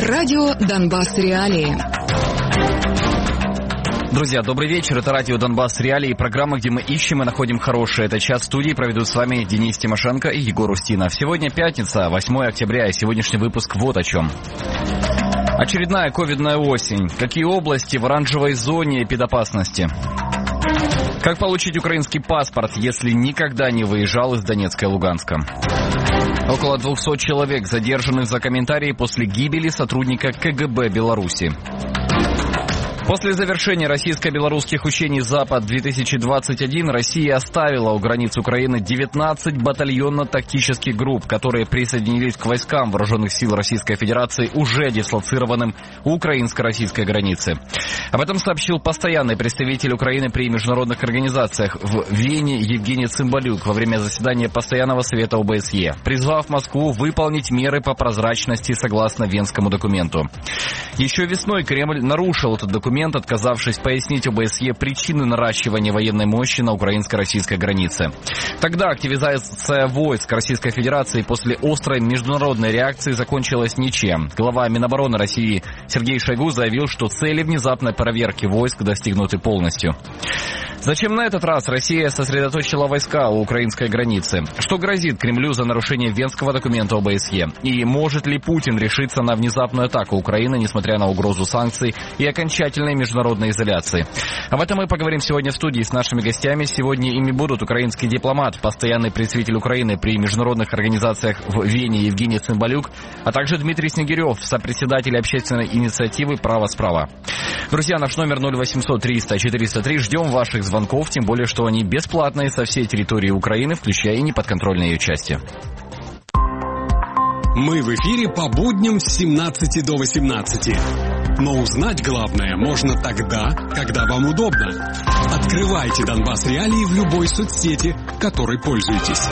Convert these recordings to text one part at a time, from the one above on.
Радио «Донбасс. Реалии». Друзья, добрый вечер. Это радио «Донбасс. Реалии», программа, где мы ищем и находим хорошее. Это час студии, проведут с вами Денис Тимошенко и Егор Устинов. Сегодня пятница, 8 октября, и сегодняшний выпуск вот о чем. Очередная ковидная осень. Какие области в оранжевой зоне эпидопасности? Как получить украинский паспорт, если никогда не выезжал из Донецка и Луганска? Около 200 человек задержаны за комментарии после гибели сотрудника КГБ Беларуси. После завершения российско-белорусских учений «Запад-2021» Россия оставила у границ Украины 19 батальонно-тактических групп, которые присоединились к войскам вооруженных сил Российской Федерации, уже дислоцированным у украинско-российской границы. Об этом сообщил постоянный представитель Украины при международных организациях в Вене Евгений Цымбалюк во время заседания Постоянного совета ОБСЕ, призвав Москву выполнить меры по прозрачности согласно Венскому документу. Еще весной Кремль нарушил этот документ, отказавшись пояснить ОБСЕ причины наращивания военной мощи на украинско-российской границе. Тогда активизация войск Российской Федерации после острой международной реакции закончилась ничем. Глава Минобороны России Сергей Шойгу заявил, что цели внезапной проверки войск достигнуты полностью. Зачем на этот раз Россия сосредоточила войска у украинской границы? Что грозит Кремлю за нарушение Венского документа ОБСЕ? И может ли Путин решиться на внезапную атаку Украины, несмотря на угрозу санкций и окончательной международной изоляции? Об этом мы поговорим сегодня в студии с нашими гостями. Сегодня ими будут украинский дипломат, постоянный представитель Украины при международных организациях в Вене Евгений Цымбалюк, а также Дмитрий Снегирев, сопредседатель общественной инициативы «Право справа». Друзья, наш номер 0800 300 403. Ждем ваших звонков, тем более, что они бесплатные со всей территории Украины, включая и неподконтрольные ее части. Мы в эфире по будням с 17 до 18. Но узнать главное можно тогда, когда вам удобно. Открывайте «Донбасс. Реалии» в любой соцсети, которой пользуетесь.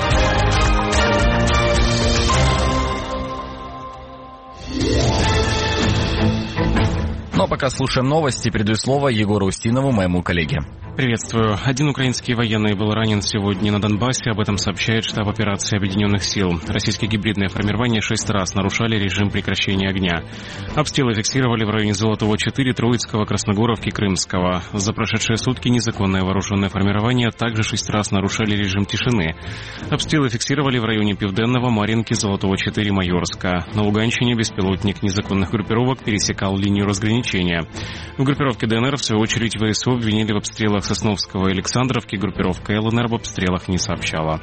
Ну а пока слушаем новости, передаю слово Егору Устинову, моему коллеге. Приветствую. Один украинский военный был ранен сегодня на Донбассе. Об этом сообщает штаб операции Объединенных сил. Российские гибридные формирования 6 раз нарушали режим прекращения огня. Обстрелы фиксировали в районе Золотого 4, Троицкого, Красногоровки, Крымского. За прошедшие сутки незаконное вооруженное формирование также 6 раз нарушали режим тишины. Обстрелы фиксировали в районе Південного, Мар'їнки, Золотого 4, Майорска. На Луганщине беспилотник незаконных группировок пересекал линию разграничения. В группировке ДНР, в свою очередь, ВСУ обвинили в обстрелах Сосновского и Александровки. Группировка ЛНР об обстрелах не сообщала.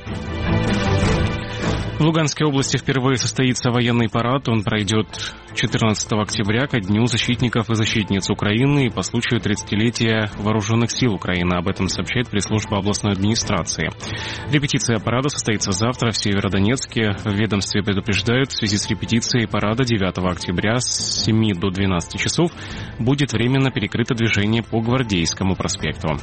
В Луганской области впервые состоится военный парад. Он пройдет 14 октября ко Дню защитников и защитниц Украины и по случаю 30-летия Вооруженных сил Украины. Об этом сообщает пресс-служба областной администрации. Репетиция парада состоится завтра в Северодонецке. В ведомстве предупреждают, в связи с репетицией парада 9 октября с 7 до 12 часов будет временно перекрыто движение по Гвардейскому проспекту.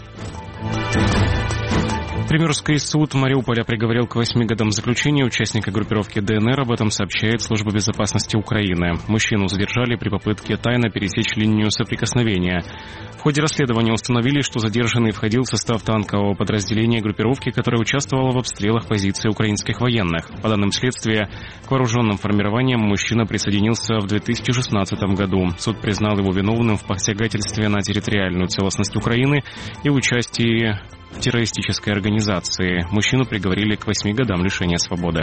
Приморский суд Мариуполя приговорил к 8 годам заключения участника группировки ДНР. Об этом сообщает Служба безопасности Украины. Мужчину задержали при попытке тайно пересечь линию соприкосновения. В ходе расследования установили, что задержанный входил в состав танкового подразделения группировки, которая участвовала в обстрелах позиций украинских военных. По данным следствия, к вооруженным формированиям мужчина присоединился в 2016 году. Суд признал его виновным в посягательстве на территориальную целостность Украины и участии в террористической организации. Мужчину приговорили к 8 годам лишения свободы.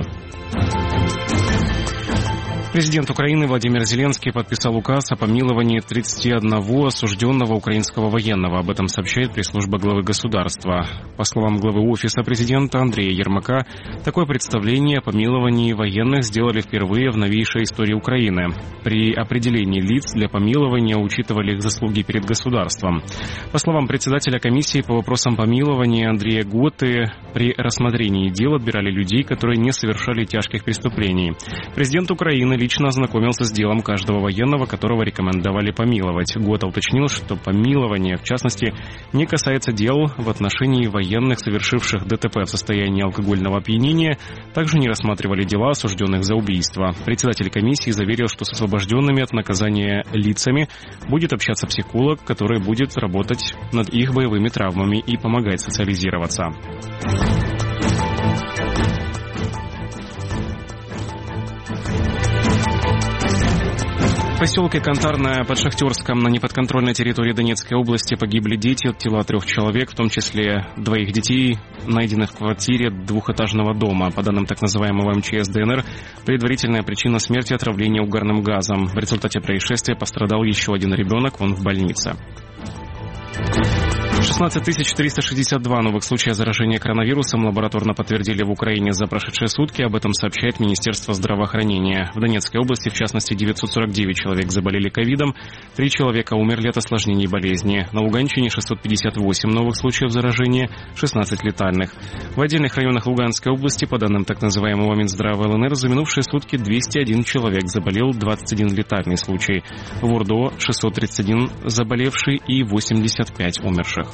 Президент Украины Владимир Зеленский подписал указ о помиловании 31 осужденного украинского военного. Об этом сообщает пресс-служба главы государства. По словам главы Офиса президента Андрея Ермака, такое представление о помиловании военных сделали впервые в новейшей истории Украины. При определении лиц для помилования учитывали их заслуги перед государством. По словам председателя комиссии по вопросам помилования Андрея Готы, при рассмотрении дел отбирали людей, которые не совершали тяжких преступлений. Президент Украины лично ознакомился с делом каждого военного, которого рекомендовали помиловать. Гота уточнил, что помилование, в частности, не касается дел в отношении военных, совершивших ДТП в состоянии алкогольного опьянения, также не рассматривали дела осужденных за убийство. Председатель комиссии заверил, что с освобожденными от наказания лицами будет общаться психолог, который будет работать над их боевыми травмами и помогать социализироваться. поселке Кантарное под Шахтерском на неподконтрольной территории Донецкой области погибли дети, тела 3 человек, в том числе 2 детей, найденных в квартире двухэтажного дома. По данным так называемого МЧС ДНР, предварительная причина смерти — отравление угарным газом. В результате происшествия пострадал еще 1 ребенок, он в больнице. 16 362 новых случая заражения коронавирусом лабораторно подтвердили в Украине за прошедшие сутки. Об этом сообщает Министерство здравоохранения. В Донецкой области, в частности, 949 человек заболели ковидом, 3 человека умерли от осложнений болезни. На Луганщине 658 новых случаев заражения, 16 летальных. В отдельных районах Луганской области, по данным так называемого Минздрава ЛНР, за минувшие сутки 201 человек заболел, 21 летальный случай. В Ордо 631 заболевший и 85 умерших.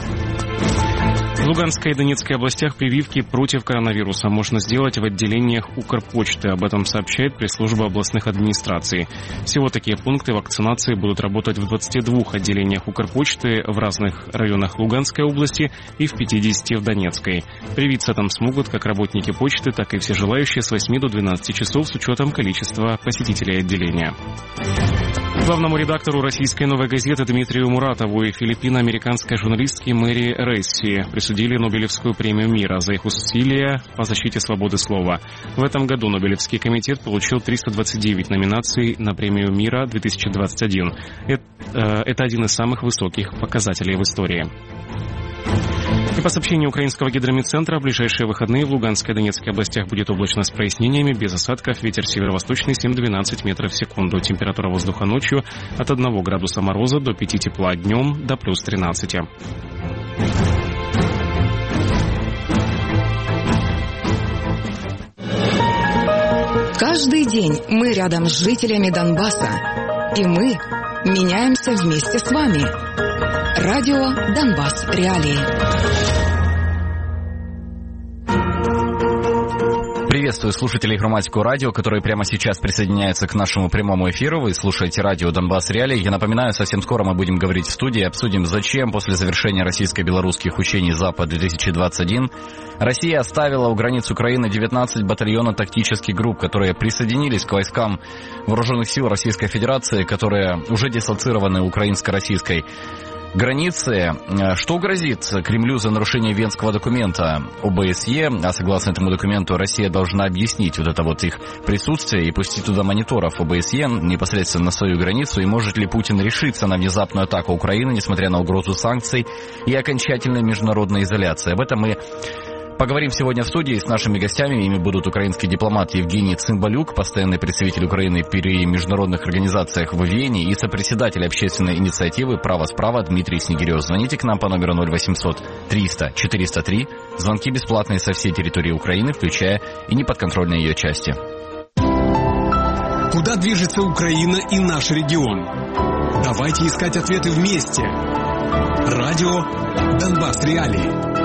В Луганской и Донецкой областях прививки против коронавируса можно сделать в отделениях Укрпочты. Об этом сообщает пресс-служба областных администраций. Всего такие пункты вакцинации будут работать в 22 отделениях Укрпочты в разных районах Луганской области и в 50 в Донецкой. Привиться там смогут как работники почты, так и все желающие с 8 до 12 часов с учетом количества посетителей отделения. Главному редактору российской «Новой газеты» Дмитрию Муратову и филиппино-американской журналистке Мэри Ресси присудили Нобелевскую премию мира за их усилия по защите свободы слова. В этом году Нобелевский комитет получил 329 номинаций на премию мира 2021. Это один из самых высоких показателей в истории. И по сообщению украинского гидрометцентра, в ближайшие выходные в Луганской и Донецкой областях будет облачно с прояснениями, без осадков, ветер северо-восточный 7-12 метров в секунду. Температура воздуха ночью от 1 градуса мороза до 5 тепла, днем до плюс 13. Каждый день мы рядом с жителями Донбасса. И мы меняемся вместе с вами. Радио «Донбасс. Реалии». Приветствую слушателей Громадского радио, которые прямо сейчас присоединяются к нашему прямому эфиру. Вы слушаете радио «Донбасс Реалии». Я напоминаю, совсем скоро мы будем говорить в студии, обсудим, зачем после завершения российско-белорусских учений «Запад-2021» Россия оставила у границ Украины 19 батальонов тактических групп, которые присоединились к войскам Вооруженных сил Российской Федерации, которые уже дислоцированы украинско-российской границы. Что грозит Кремлю за нарушение Венского документа ОБСЕ? А согласно этому документу, Россия должна объяснить вот это вот их присутствие и пустить туда мониторов ОБСЕ непосредственно на свою границу. И может ли Путин решиться на внезапную атаку Украины, несмотря на угрозу санкций и окончательной международной изоляции? Об этом мы поговорим сегодня в студии с нашими гостями. Ими будут украинский дипломат Евгений Цымбалюк, постоянный представитель Украины при международных организациях в Вене, и сопредседатель общественной инициативы «Право справа» Дмитрий Снегирев. Звоните к нам по номеру 0800 300 403. Звонки бесплатные со всей территории Украины, включая и неподконтрольные ее части. Куда движется Украина и наш регион? Давайте искать ответы вместе. Радио «Донбасс Реалии».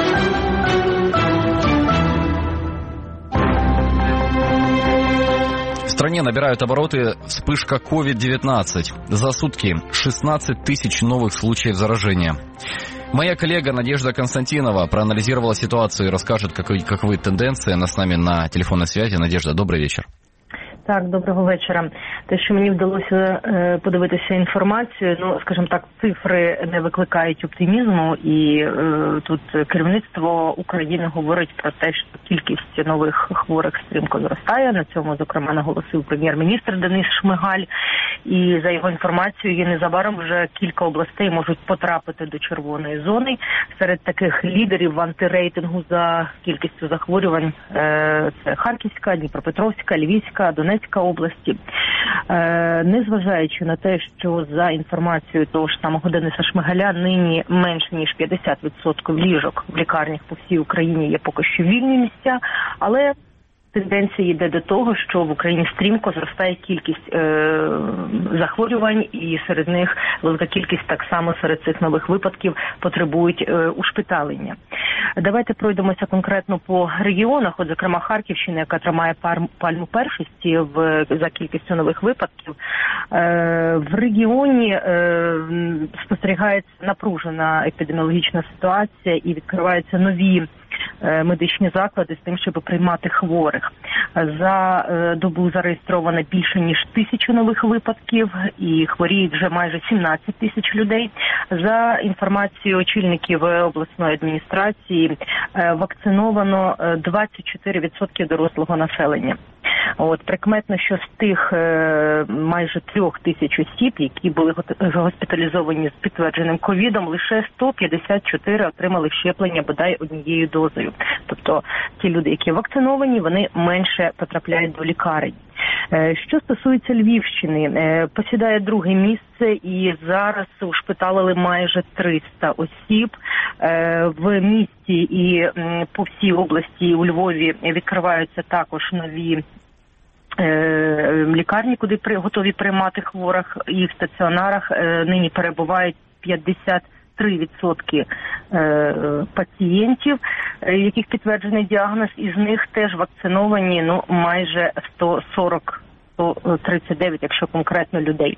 В стране набирают обороты вспышка COVID-19. За сутки 16 тысяч новых случаев заражения. Моя коллега Надежда Константинова проанализировала ситуацию и расскажет, каковы тенденции. Она с нами на телефонной связи. Надежда, добрый вечер. Так, доброго вечора. Те, що мені вдалося подивитися інформацію, скажімо так, цифри не викликають оптимізму, і тут керівництво України говорить про те, що кількість нових хворих стрімко зростає. На цьому, зокрема, наголосив прем'єр-міністр Денис Шмигаль. І за його інформацією, незабаром вже кілька областей можуть потрапити до червоної зони. Серед таких лідерів в антирейтингу за кількістю захворювань це Харківська, Дніпропетровська, Львівська, Донецька області. Незважаючи на те, що за інформацією того ж самого Дениса Шмигаля нині менш ніж 50% ліжок в лікарнях по всій Україні є поки що вільні місця, але тенденція йде до того, що в Україні стрімко зростає кількість захворювань, і серед них велика кількість так само серед цих нових випадків потребують ушпиталення. Давайте пройдемося конкретно по регіонах. От, зокрема, Харківщина, яка тримає пальму першості за кількістю нових випадків. В регіоні спостерігається напружена епідеміологічна ситуація і відкриваються нові медичні заклади з тим, щоб приймати хворих. За добу зареєстровано більше ніж 1000 нових випадків і хворіють вже майже 17 тисяч людей. За інформацією очільників обласної адміністрації, вакциновано 24% дорослого населення. Прикметно, що з тих майже 3000 осіб, які були госпіталізовані з підтвердженим ковідом, лише 154 отримали щеплення бодай однією дозою. Тобто ті люди, які вакциновані, вони менше потрапляють до лікарень. Що стосується Львівщини, посідає друге місце і зараз ушпиталили майже 300 осіб. В місті і по всій області у Львові відкриваються також нові лікарні, куди готові приймати хворих, і в стаціонарах нині перебувають 53% пацієнтів, яких підтверджений діагноз, із них теж вакциновані майже 139, якщо конкретно, людей.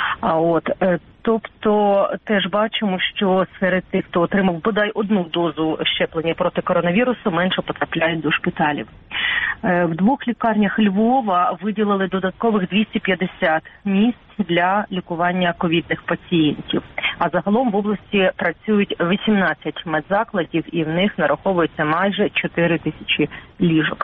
Тобто теж бачимо, що серед тих, хто отримав бодай одну дозу щеплення проти коронавірусу, менше потрапляють до шпиталів. В 2 лікарнях Львова виділили додаткових 250 місць для лікування ковідних пацієнтів. А загалом в області працюють 18 медзакладів і в них нараховується майже 4000 ліжок.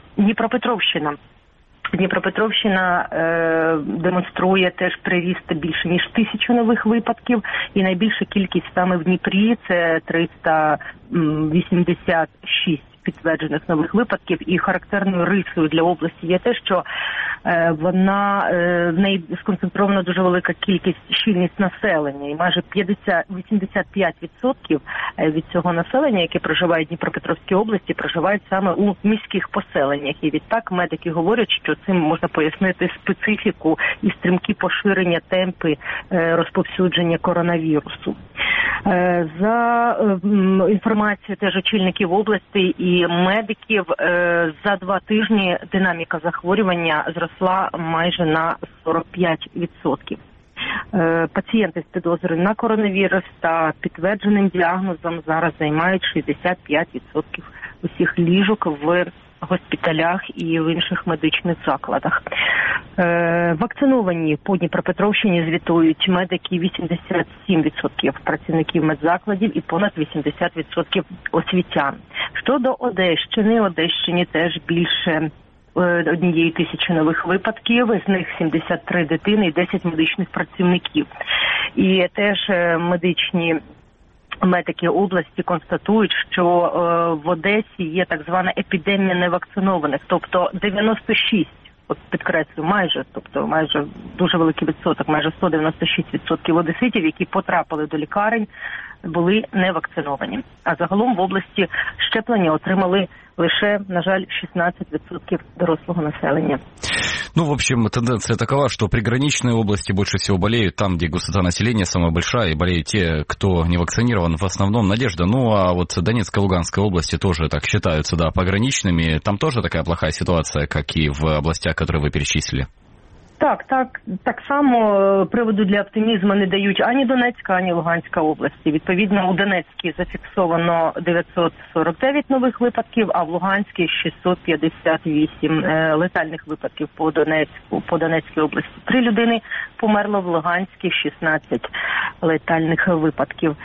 Дніпропетровщина демонструє теж приріст більше ніж 1000 нових випадків, і найбільша кількість саме в Дніпрі – це 386 підтверджених нових випадків. І характерною рисою для області є те, що в неї сконцентрована дуже велика щільність населення, і майже 85% від цього населення, яке проживає в Дніпропетровській області, проживають саме у міських поселеннях. І відтак медики говорять, що цим можна пояснити специфіку і стрімкі поширення, темпи розповсюдження коронавірусу. За інформацією теж очільників області і медиків, за 2 тижні динаміка захворювання зросла майже на 45%. Пацієнти з підозрою на коронавірус та підтвердженим діагнозом зараз займають 65% усіх ліжок в госпіталях і в інших медичних закладах. Вакциновані по Дніпропетровщині звітують медики 87% працівників медзакладів і понад 80% освітян. Щодо Одещині теж більше 1000 нових випадків, з них 73 дитини і 10 медичних працівників. І теж медики області констатують, що в Одесі є так звана епідемія невакцинованих, тобто 96, підкреслю, майже дуже великий відсоток, майже 196% одеситів, які потрапили до лікарень, були не вакциновані. А загалом в області щеплення отримали лише, на жаль, 16% дорослого населения. В общем, тенденция такова, что приграничные области больше всего болеют, там, где густота населения самая большая, и болеют те, кто не вакцинирован, в основном Надежда. А вот Донецкая и Луганская области тоже так считаются, пограничными. Там тоже такая плохая ситуация, как и в областях, которые вы перечислили? Так само приводу для оптимізму не дають ані Донецька, ані Луганська області. Відповідно, у Донецькій зафіксовано 949 нових випадків, а в Луганській 658 летальних випадків по Донецькій області. 3 людини померло, в Луганській 16 летальних випадків.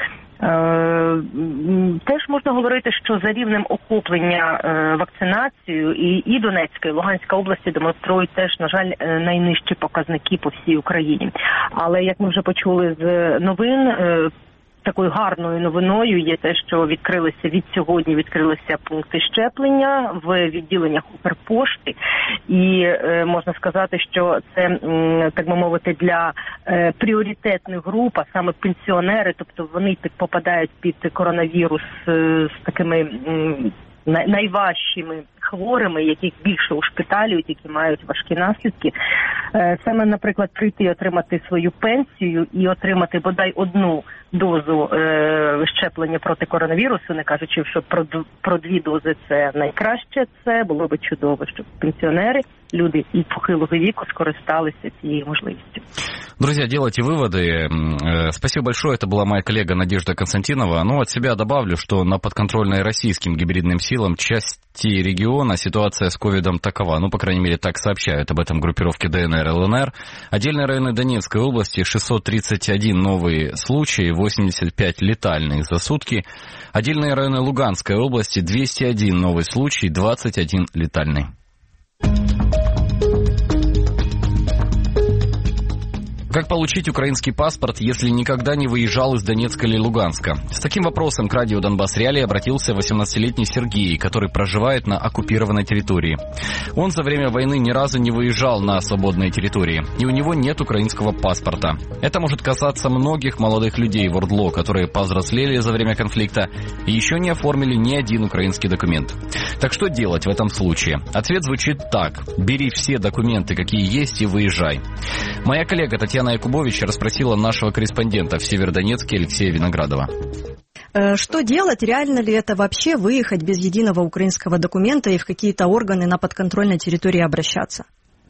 Теж можна говорити, що за рівнем охоплення вакцинацією і Донецька, і Луганська області демонструють теж, на жаль, найнижчі показники по всій Україні. Але, як ми вже почули з новин, такою гарною новиною є те, що від сьогодні відкрилися пункти щеплення в відділеннях Укрпошти. І можна сказати, що це, так би мовити, для пріоритетних груп, а саме пенсіонери, тобто вони попадають під коронавірус з такими найважчими хворими, яких більше ушпиталюють, які мають важкі наслідки. Саме, наприклад, прийти отримати свою пенсію і отримати бодай одну дозу щеплення проти коронавірусу, не кажучи, що про 2 дози це найкраще, це було би чудово, щоб пенсіонери, люди і похилого віку скористалися цією можливістю. Друзья, делайте выводы. Спасибо большое. Это была моя коллега Надежда Константинова. Ну, от себя добавлю, что на подконтрольной российским гибридным силам части региона ситуация с ковидом такова. Ну, по крайней мере, так сообщают об этом группировки ДНР и ЛНР. Отдельные районы Донецкой области 631 новые случаи, 85 летальных за сутки. Отдельные районы Луганской области 201 новый случай, 21 летальный. Как получить украинский паспорт, если никогда не выезжал из Донецка или Луганска? С таким вопросом к радио «Донбасс Реалии» обратился 18-летний Сергей, который проживает на оккупированной территории. Он за время войны ни разу не выезжал на свободные территории, и у него нет украинского паспорта. Это может касаться многих молодых людей в ОРДЛО, которые повзрослели за время конфликта и еще не оформили ни один украинский документ. Так что делать в этом случае? Ответ звучит так. Бери все документы, какие есть, и выезжай. Моя коллега Татьяна Якубович расспросила нашего корреспондента в Северодонецке Алексея Виноградова. Что делать? Реально ли это вообще выехать без единого украинского документа и в какие-то органы на подконтрольной территории обращаться?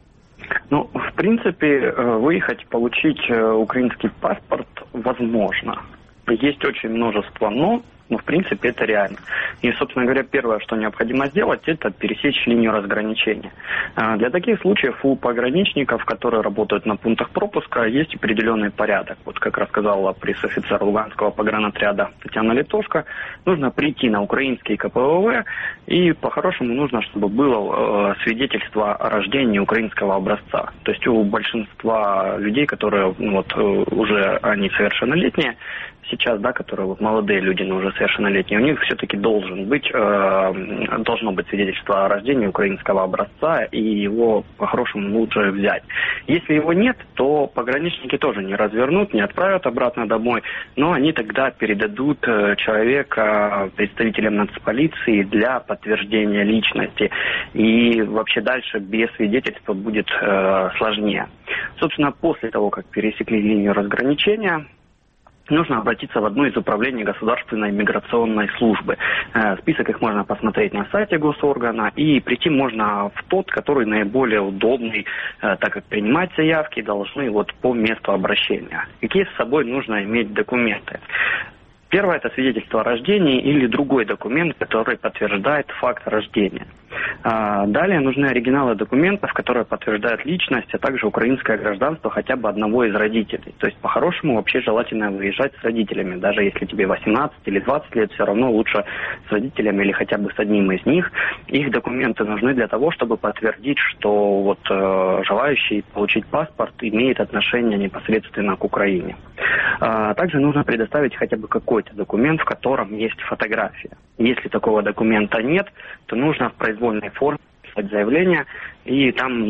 Ну, в принципе, выехать, получить украинский паспорт возможно. Есть очень множество «но», но в принципе это реально. И, собственно говоря, первое, что необходимо сделать, это пересечь линию разграничения. Для таких случаев у пограничников, которые работают на пунктах пропуска, есть определенный порядок. Вот как рассказала пресс-офицер Луганского погранотряда Татьяна Литошко, нужно прийти на украинский КПВВ, и по-хорошему нужно, чтобы было свидетельство о рождении украинского образца. То есть у большинства людей, которые уже они совершеннолетние, сейчас, да, которые вот молодые люди, но уже совершеннолетние, у них все-таки должно быть свидетельство о рождении украинского образца, и его по-хорошему лучше взять. Если его нет, то пограничники тоже не развернут, не отправят обратно домой, но они тогда передадут человека представителям нацполиции для подтверждения личности. И вообще дальше без свидетельства будет сложнее. Собственно, после того, как пересекли линию разграничения, нужно обратиться в одно из управлений Государственной миграционной службы. Список их можно посмотреть на сайте госоргана, и прийти можно в тот, который наиболее удобный, так как принимать заявки должны по месту обращения. Какие с собой нужно иметь документы? Первое – это свидетельство о рождении или другой документ, который подтверждает факт рождения. Далее нужны оригиналы документов, которые подтверждают личность, а также украинское гражданство хотя бы одного из родителей. То есть, по-хорошему, вообще желательно выезжать с родителями. Даже если тебе 18 или 20 лет, все равно лучше с родителями или хотя бы с одним из них. Их документы нужны для того, чтобы подтвердить, что желающий получить паспорт имеет отношение непосредственно к Украине. Также нужно предоставить хотя бы какой-то документ, в котором есть фотография. Если такого документа нет, то нужно в произвольной форме писать заявление, и там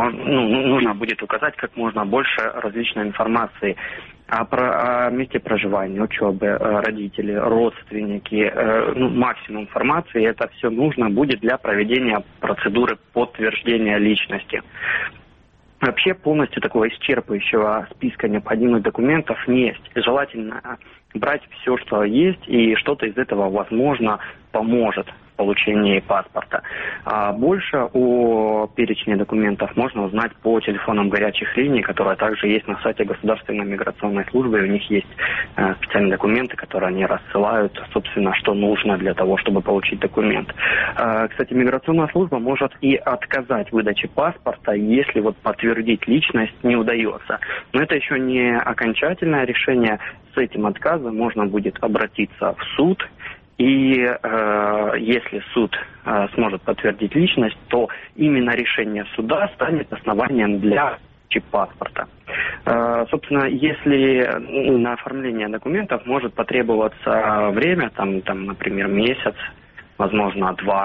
нужно будет указать как можно больше различной информации о месте проживания, учебы, родители, родственники, максимум информации. Это все нужно будет для проведения процедуры подтверждения личности. Вообще полностью такого исчерпывающего списка необходимых документов не есть. Желательно брать все, что есть, и что-то из этого, возможно, поможет в получении паспорта. А больше о перечне документов можно узнать по телефонам горячих линий, которые также есть на сайте Государственной миграционной службы. У них есть специальные документы, которые они рассылают, собственно, что нужно для того, чтобы получить документ. Кстати, миграционная служба может и отказать в выдаче паспорта, если подтвердить личность не удается. Но это еще не окончательное решение. С этим отказом можно будет обратиться в суд. И если суд сможет подтвердить личность, то именно решение суда станет основанием для паспорта. Собственно, если на оформление документов может потребоваться время, например, месяц, возможно, 2,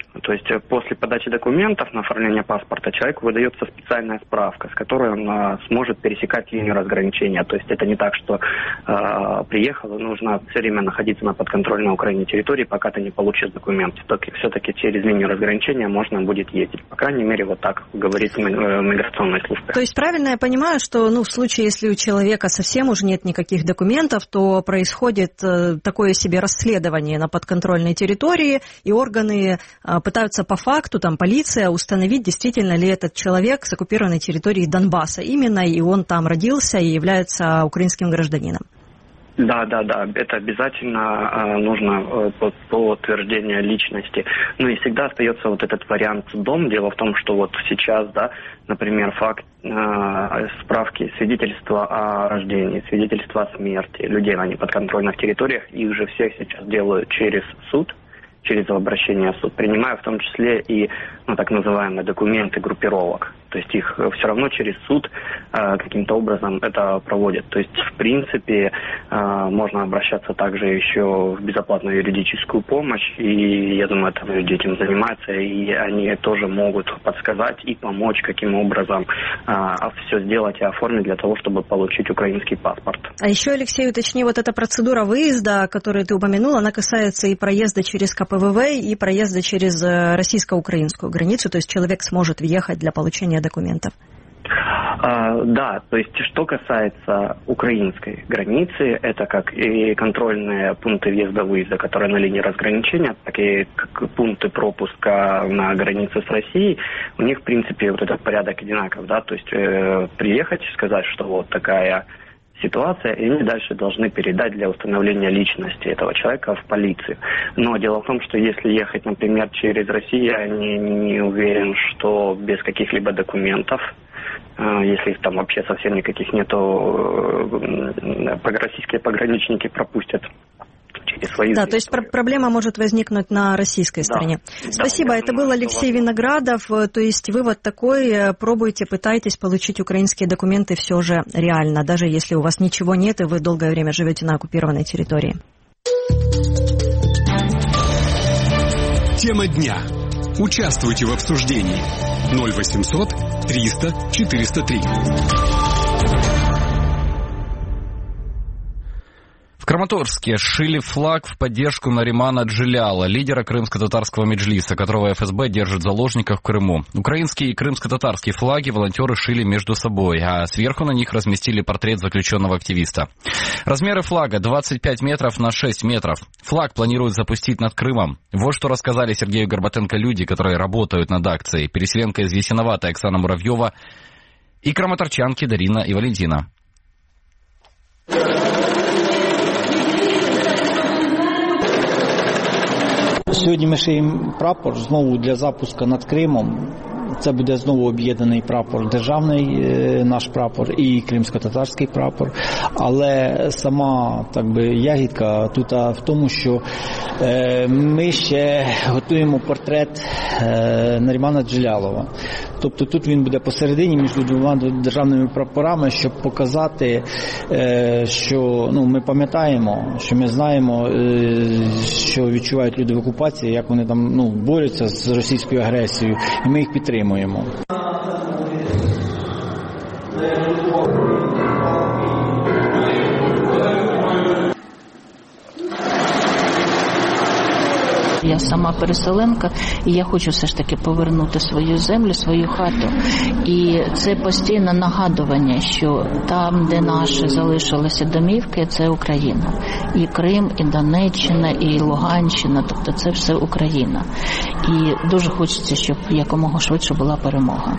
То есть после подачи документов на оформление паспорта человеку выдается специальная справка, с которой он сможет пересекать линию разграничения. То есть это не так, что приехал и нужно все время находиться на подконтрольной Украине территории, пока ты не получишь документ. Все-таки через линию разграничения можно будет ездить. По крайней мере, вот так говорит миграционная служба. То есть правильно я понимаю, что в случае, если у человека совсем уже нет никаких документов, то происходит такое себе расследование на подконтрольной территории, и органы пытаются по факту, полиция, установить, действительно ли этот человек с оккупированной территории Донбасса именно, и он там родился и является украинским гражданином. Да, это обязательно нужно подтверждение личности. И всегда остается вот этот вариант судом. Дело в том, что вот сейчас, например, факт справки, свидетельства о рождении, свидетельства о смерти людей на неподконтрольных территориях, их же всех сейчас делают через суд, через обращение в суд, принимая в том числе и так называемые документы группировок. То есть их все равно через суд каким-то образом это проводят. То есть, в принципе, можно обращаться также еще в безоплатную юридическую помощь. И я думаю, там люди этим занимаются, и они тоже могут подсказать и помочь, каким образом все сделать и оформить для того, чтобы получить украинский паспорт. А еще, Алексей, уточни, вот эта процедура выезда, которую ты упомянул, она касается и проезда через КПВВ, и проезда через российско-украинскую границу, то есть человек сможет въехать для получения документов. Да, то есть что касается украинской границы, это как и контрольные пункты въезда-выезда, которые на линии разграничения, так и пункты пропуска на границе с Россией, у них, в принципе, вот этот порядок одинаков, то есть приехать, сказать, что вот такая ситуация, и они дальше должны передать для установления личности этого человека в полицию. Но дело в том, что если ехать, например, через Россию, я не уверен, что без каких-либо документов, если их там вообще совсем никаких нету, российские пограничники пропустят через свои... Да, то есть проблема может возникнуть на российской стороне. Спасибо, это был Алексей Виноградов. То есть вывод такой: пробуйте, пытайтесь получить украинские документы все же реально, даже если у вас ничего нет и вы долгое время живете на оккупированной территории. Тема дня. Участвуйте в обсуждении. 0800 300 403. В Краматорске сшили флаг в поддержку Наримана Джиляла, лидера крымско-татарского меджлиса, которого ФСБ держит в заложниках в Крыму. Украинские и крымско-татарские флаги волонтеры шили между собой, а сверху на них разместили портрет заключенного активиста. Размеры флага 25 метров на 6 метров. Флаг планируют запустить над Крымом. Вот что рассказали Сергею Горбатенко люди, которые работают над акцией. Переселенка из Ясиновата Оксана Муравьева и краматорчанки Дарина и Валентина. Сьогодні ми шиємо прапор знову для запуску над Кримом. Це буде знову об'єднаний прапор, державний наш прапор і кримсько-татарський прапор. Але сама ягідка тут в тому, що ми ще готуємо портрет Нарімана Джилялова. Тобто тут він буде посередині між двома державними прапорами, щоб показати, що ми пам'ятаємо, що ми знаємо, що відчувають люди в окупації, як вони там борються з російською агресією, і ми їх підтримуємо. Я сама переселенка, і я хочу все ж таки повернути свою землю, свою хату. І це постійне нагадування, що там, де наші залишилися домівки, це Україна. І Крим, і Донеччина, і Луганщина, тобто це все Україна. І дуже хочеться, щоб якомога швидше була перемога.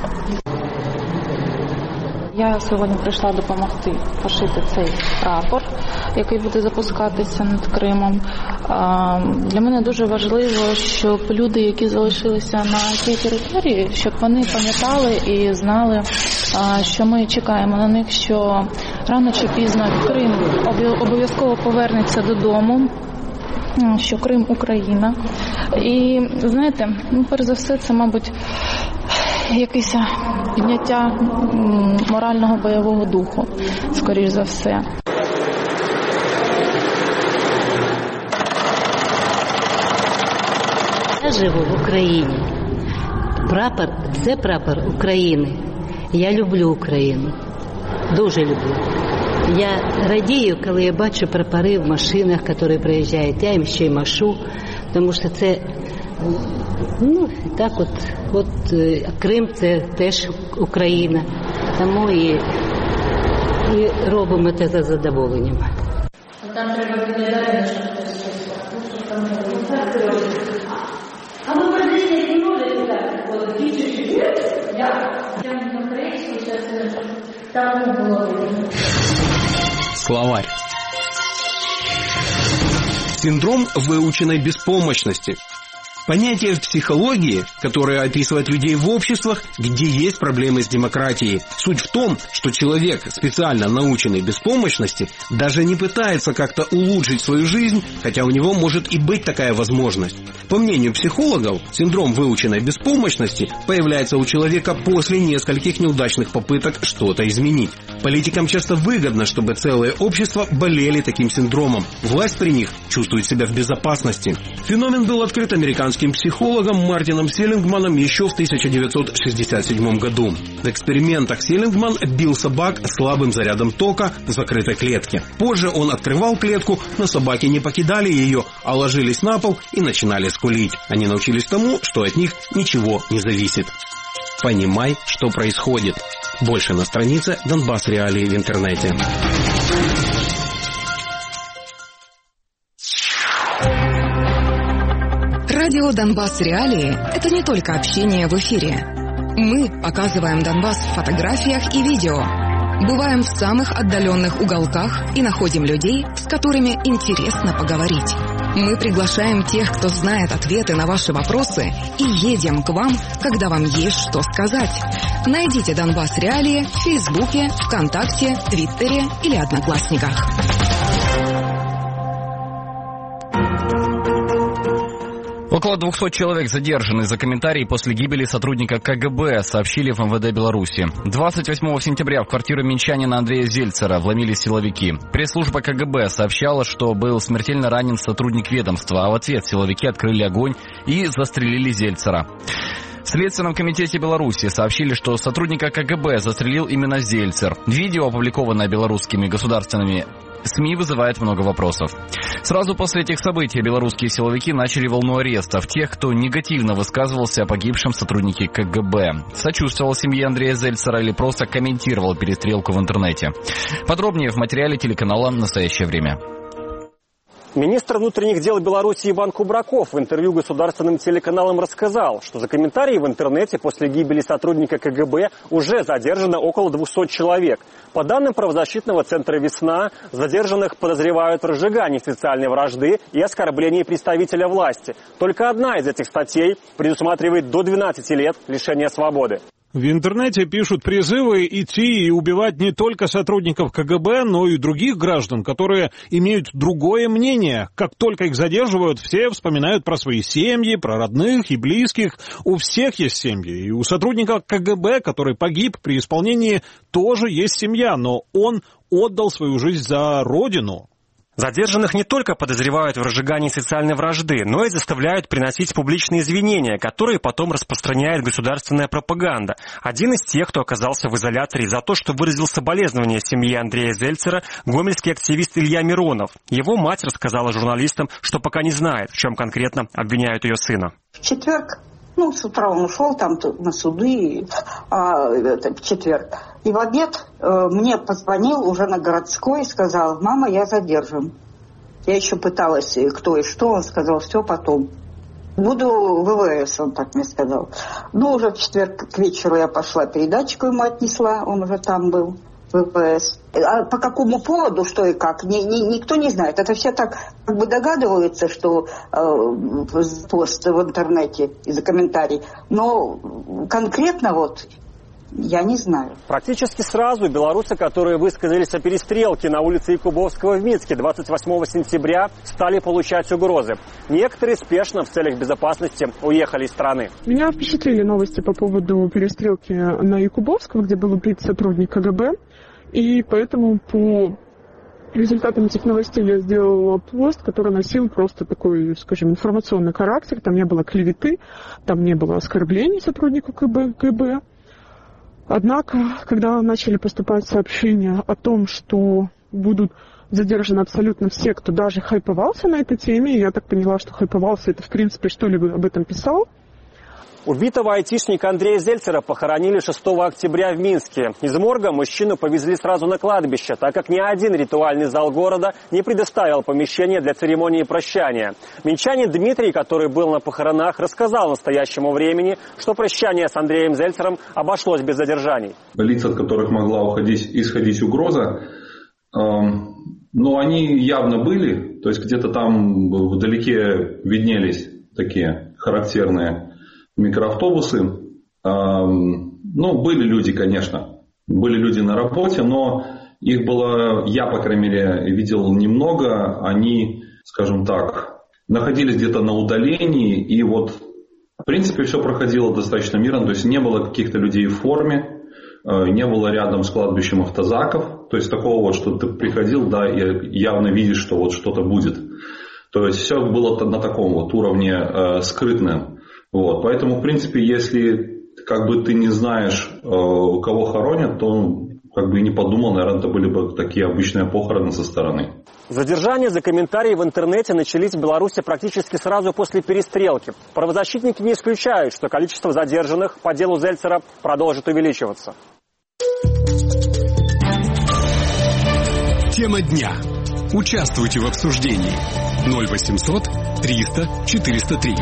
Я сьогодні прийшла допомогти пошити цей прапор, який буде запускатися над Кримом. Для мене дуже важливо, щоб люди, які залишилися на цій території, щоб вони пам'ятали і знали, що ми чекаємо на них, що рано чи пізно Крим обов'язково повернеться додому, що Крим – Україна. І, знаєте, перш за все, це, мабуть, якесь підняття морального бойового духу, скоріш за все. живу в Україні. Прапор – це прапор України. Я люблю Україну. Дуже люблю. Я радію, коли я бачу прапори в машинах, які приїжджають. Я їм ще й машу, тому що це, так от Крим – це теж Україна. Тому і робимо це за задоволенням. Там треба підглядати, що хтось а ми подивіться, не можете так, от дівчинки, я на українську, зараз там не було видно. Словарь. Синдром выученной беспомощности. Понятие в психологии, которое описывает людей в обществах, где есть проблемы с демократией. Суть в том, что человек, специально наученный беспомощности, даже не пытается как-то улучшить свою жизнь, хотя у него может и быть такая возможность. По мнению психологов, синдром выученной беспомощности появляется у человека после нескольких неудачных попыток что-то изменить. Политикам часто выгодно, чтобы целые общества болели таким синдромом. Власть при них чувствует себя в безопасности. Феномен был открыт американским психологом Мартином Селингманом еще в 1967 году. В экспериментах Селингман бил собак слабым зарядом тока в закрытой клетке. Позже он открывал клетку, но собаки не покидали ее, а ложились на пол и начинали скулить. Они научились тому, что от них ничего не зависит. Понимай, что происходит. Больше на странице Донбасс Реалии в интернете. Радио «Донбасс Реалии» — это не только общение в эфире. Мы показываем Донбасс в фотографиях и видео. Бываем в самых отдаленных уголках и находим людей, с которыми интересно поговорить. Мы приглашаем тех, кто знает ответы на ваши вопросы, и едем к вам, когда вам есть что сказать. Найдите «Донбасс Реалии» в Фейсбуке, ВКонтакте, Твиттере или Одноклассниках. Около 200 человек задержаны за комментарии после гибели сотрудника КГБ, сообщили в МВД Беларуси. 28 сентября в квартиру минчанина Андрея Зельцера вломились силовики. Пресс-служба КГБ сообщала, что был смертельно ранен сотрудник ведомства, а в ответ силовики открыли огонь и застрелили Зельцера. В Следственном комитете Беларуси сообщили, что сотрудника КГБ застрелил именно Зельцер. Видео, опубликованное белорусскими государственными СМИ, вызывает много вопросов. Сразу после этих событий белорусские силовики начали волну арестов тех, кто негативно высказывался о погибшем сотруднике КГБ, сочувствовал семье Андрея Зельцера или просто комментировал перестрелку в интернете. Подробнее в материале телеканала «Настоящее время». Министр внутренних дел Беларуси Иван Кубраков в интервью государственным телеканалам рассказал, что за комментарии в интернете после гибели сотрудника КГБ уже задержано около 200 человек. По данным правозащитного центра «Весна», задержанных подозревают в разжигании социальной вражды и оскорблении представителя власти. Только одна из этих статей предусматривает до 12 лет лишения свободы. В интернете пишут призывы идти и убивать не только сотрудников КГБ, но и других граждан, которые имеют другое мнение. Как только их задерживают, все вспоминают про свои семьи, про родных и близких. У всех есть семьи. И у сотрудника КГБ, который погиб при исполнении, тоже есть семья. Но он отдал свою жизнь за родину. Задержанных не только подозревают в разжигании социальной вражды, но и заставляют приносить публичные извинения, которые потом распространяет государственная пропаганда. Один из тех, кто оказался в изоляторе за то, что выразил соболезнования семье Андрея Зельцера, гомельский активист Илья Миронов. Его мать рассказала журналистам, что пока не знает, в чем конкретно обвиняют ее сына. В четверг, с утра он ушел там на суды, в четверг. И в обед мне позвонил уже на городской и сказал: мама, я задержан. Я еще пыталась, кто и что, он сказал: все потом. Буду в ВВС, он так мне сказал. Уже в четверг к вечеру я пошла, передатчику ему отнесла, он уже там был, в ВВС. А по какому поводу, что и как, никто не знает. Это все так как бы догадываются, что пост в интернете из-за комментариев. Но конкретно я не знаю. Практически сразу белорусы, которые высказались о перестрелке на улице Якубовского в Минске 28 сентября, стали получать угрозы. Некоторые спешно в целях безопасности уехали из страны. Меня впечатлили новости по поводу перестрелки на Якубовского, где был убит сотрудник КГБ. И поэтому по Результатом этих новостей я сделала пост, который носил просто такой, скажем, информационный характер. Там не было клеветы, там не было оскорблений сотруднику КГБ. Однако, когда начали поступать сообщения о том, что будут задержаны абсолютно все, кто даже хайповался на этой теме, я так поняла, что хайповался, это в принципе что-либо об этом писал. Убитого айтишника Андрея Зельцера похоронили 6 октября в Минске. Из морга мужчину повезли сразу на кладбище, так как ни один ритуальный зал города не предоставил помещение для церемонии прощания. Минчанин Дмитрий, который был на похоронах, рассказал настоящему времени, что прощание с Андреем Зельцером обошлось без задержаний. Лица, от которых могла исходить угроза, но они явно были, то есть где-то там вдалеке виднелись такие характерные микроавтобусы. Были люди, конечно. Были люди на работе, но их было, я, по крайней мере, видел немного. Они, скажем так, находились где-то на удалении. И вот, в принципе, все проходило достаточно мирно. То есть не было каких-то людей в форме, не было рядом с кладбищем автозаков. То есть такого, что ты приходил, да, и явно видишь, что вот что-то будет. То есть все было на таком вот уровне скрытном. Вот, поэтому, в принципе, если ты не знаешь, кого хоронят, то и не подумал, наверное, это были бы такие обычные похороны со стороны. Задержания за комментарии в интернете начались в Беларуси практически сразу после перестрелки. Правозащитники не исключают, что количество задержанных по делу Зельцера продолжит увеличиваться. Тема дня. Участвуйте в обсуждении. 0800 300 403.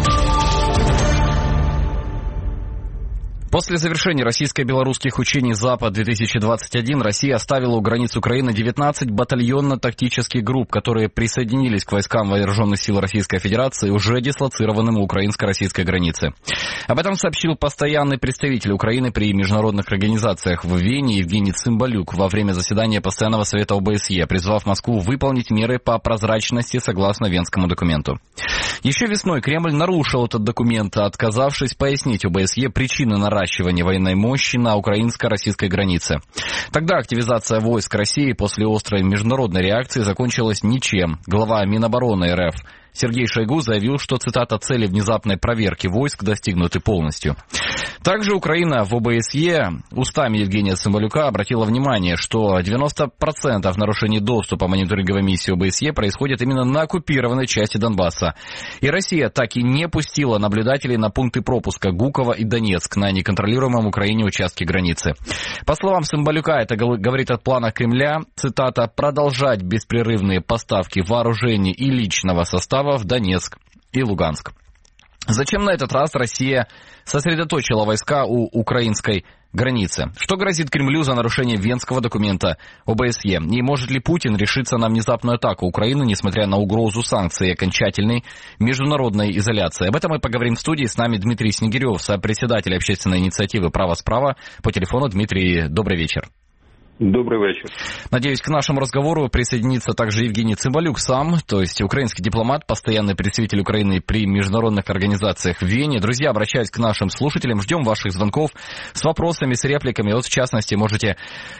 После завершения российско-белорусских учений «Запад-2021» Россия оставила у границ Украины 19 батальонно-тактических групп, которые присоединились к войскам вооруженных сил Российской Федерации, уже дислоцированным у украинско-российской границы. Об этом сообщил постоянный представитель Украины при международных организациях в Вене Евгений Цымбалюк во время заседания Постоянного совета ОБСЕ, призвав Москву выполнить меры по прозрачности согласно Венскому документу. Еще весной Кремль нарушил этот документ, отказавшись пояснить ОБСЕ причины наращивания военной мощи на украинско-российской границе. Тогда активизация войск России после острой международной реакции закончилась ничем. Глава Минобороны РФ Сергей Шойгу заявил, что, цитата, «цели внезапной проверки войск достигнуты полностью». Также Украина в ОБСЕ устами Евгения Цымбалюка обратила внимание, что 90% нарушений доступа мониторинговой миссии ОБСЕ происходит именно на оккупированной части Донбасса. И Россия так и не пустила наблюдателей на пункты пропуска Гуково и Донецк на неконтролируемом Украине участке границы. По словам Цымбалюка, это говорит о планах Кремля, цитата, «продолжать беспрерывные поставки вооружений и личного состава в Донецк и Луганск». Зачем на этот раз Россия сосредоточила войска у украинской границы? Что грозит Кремлю за нарушение Венского документа ОБСЕ? И может ли Путин решиться на внезапную атаку Украины, несмотря на угрозу санкций и окончательной международной изоляции? Об этом мы поговорим в студии. С нами Дмитрий Снегирев, сопредседатель общественной инициативы «Право справа». По телефону. Дмитрий, добрый вечер. Добрый вечер. Надеюсь, к нашему разговору присоединится также Евгений Цымбалюк сам, то есть украинский дипломат, постоянный представитель Украины при международных организациях в Вене. Друзья, обращаюсь к нашим слушателям, ждем ваших звонков с вопросами, с репликами. Вот, в частности, можете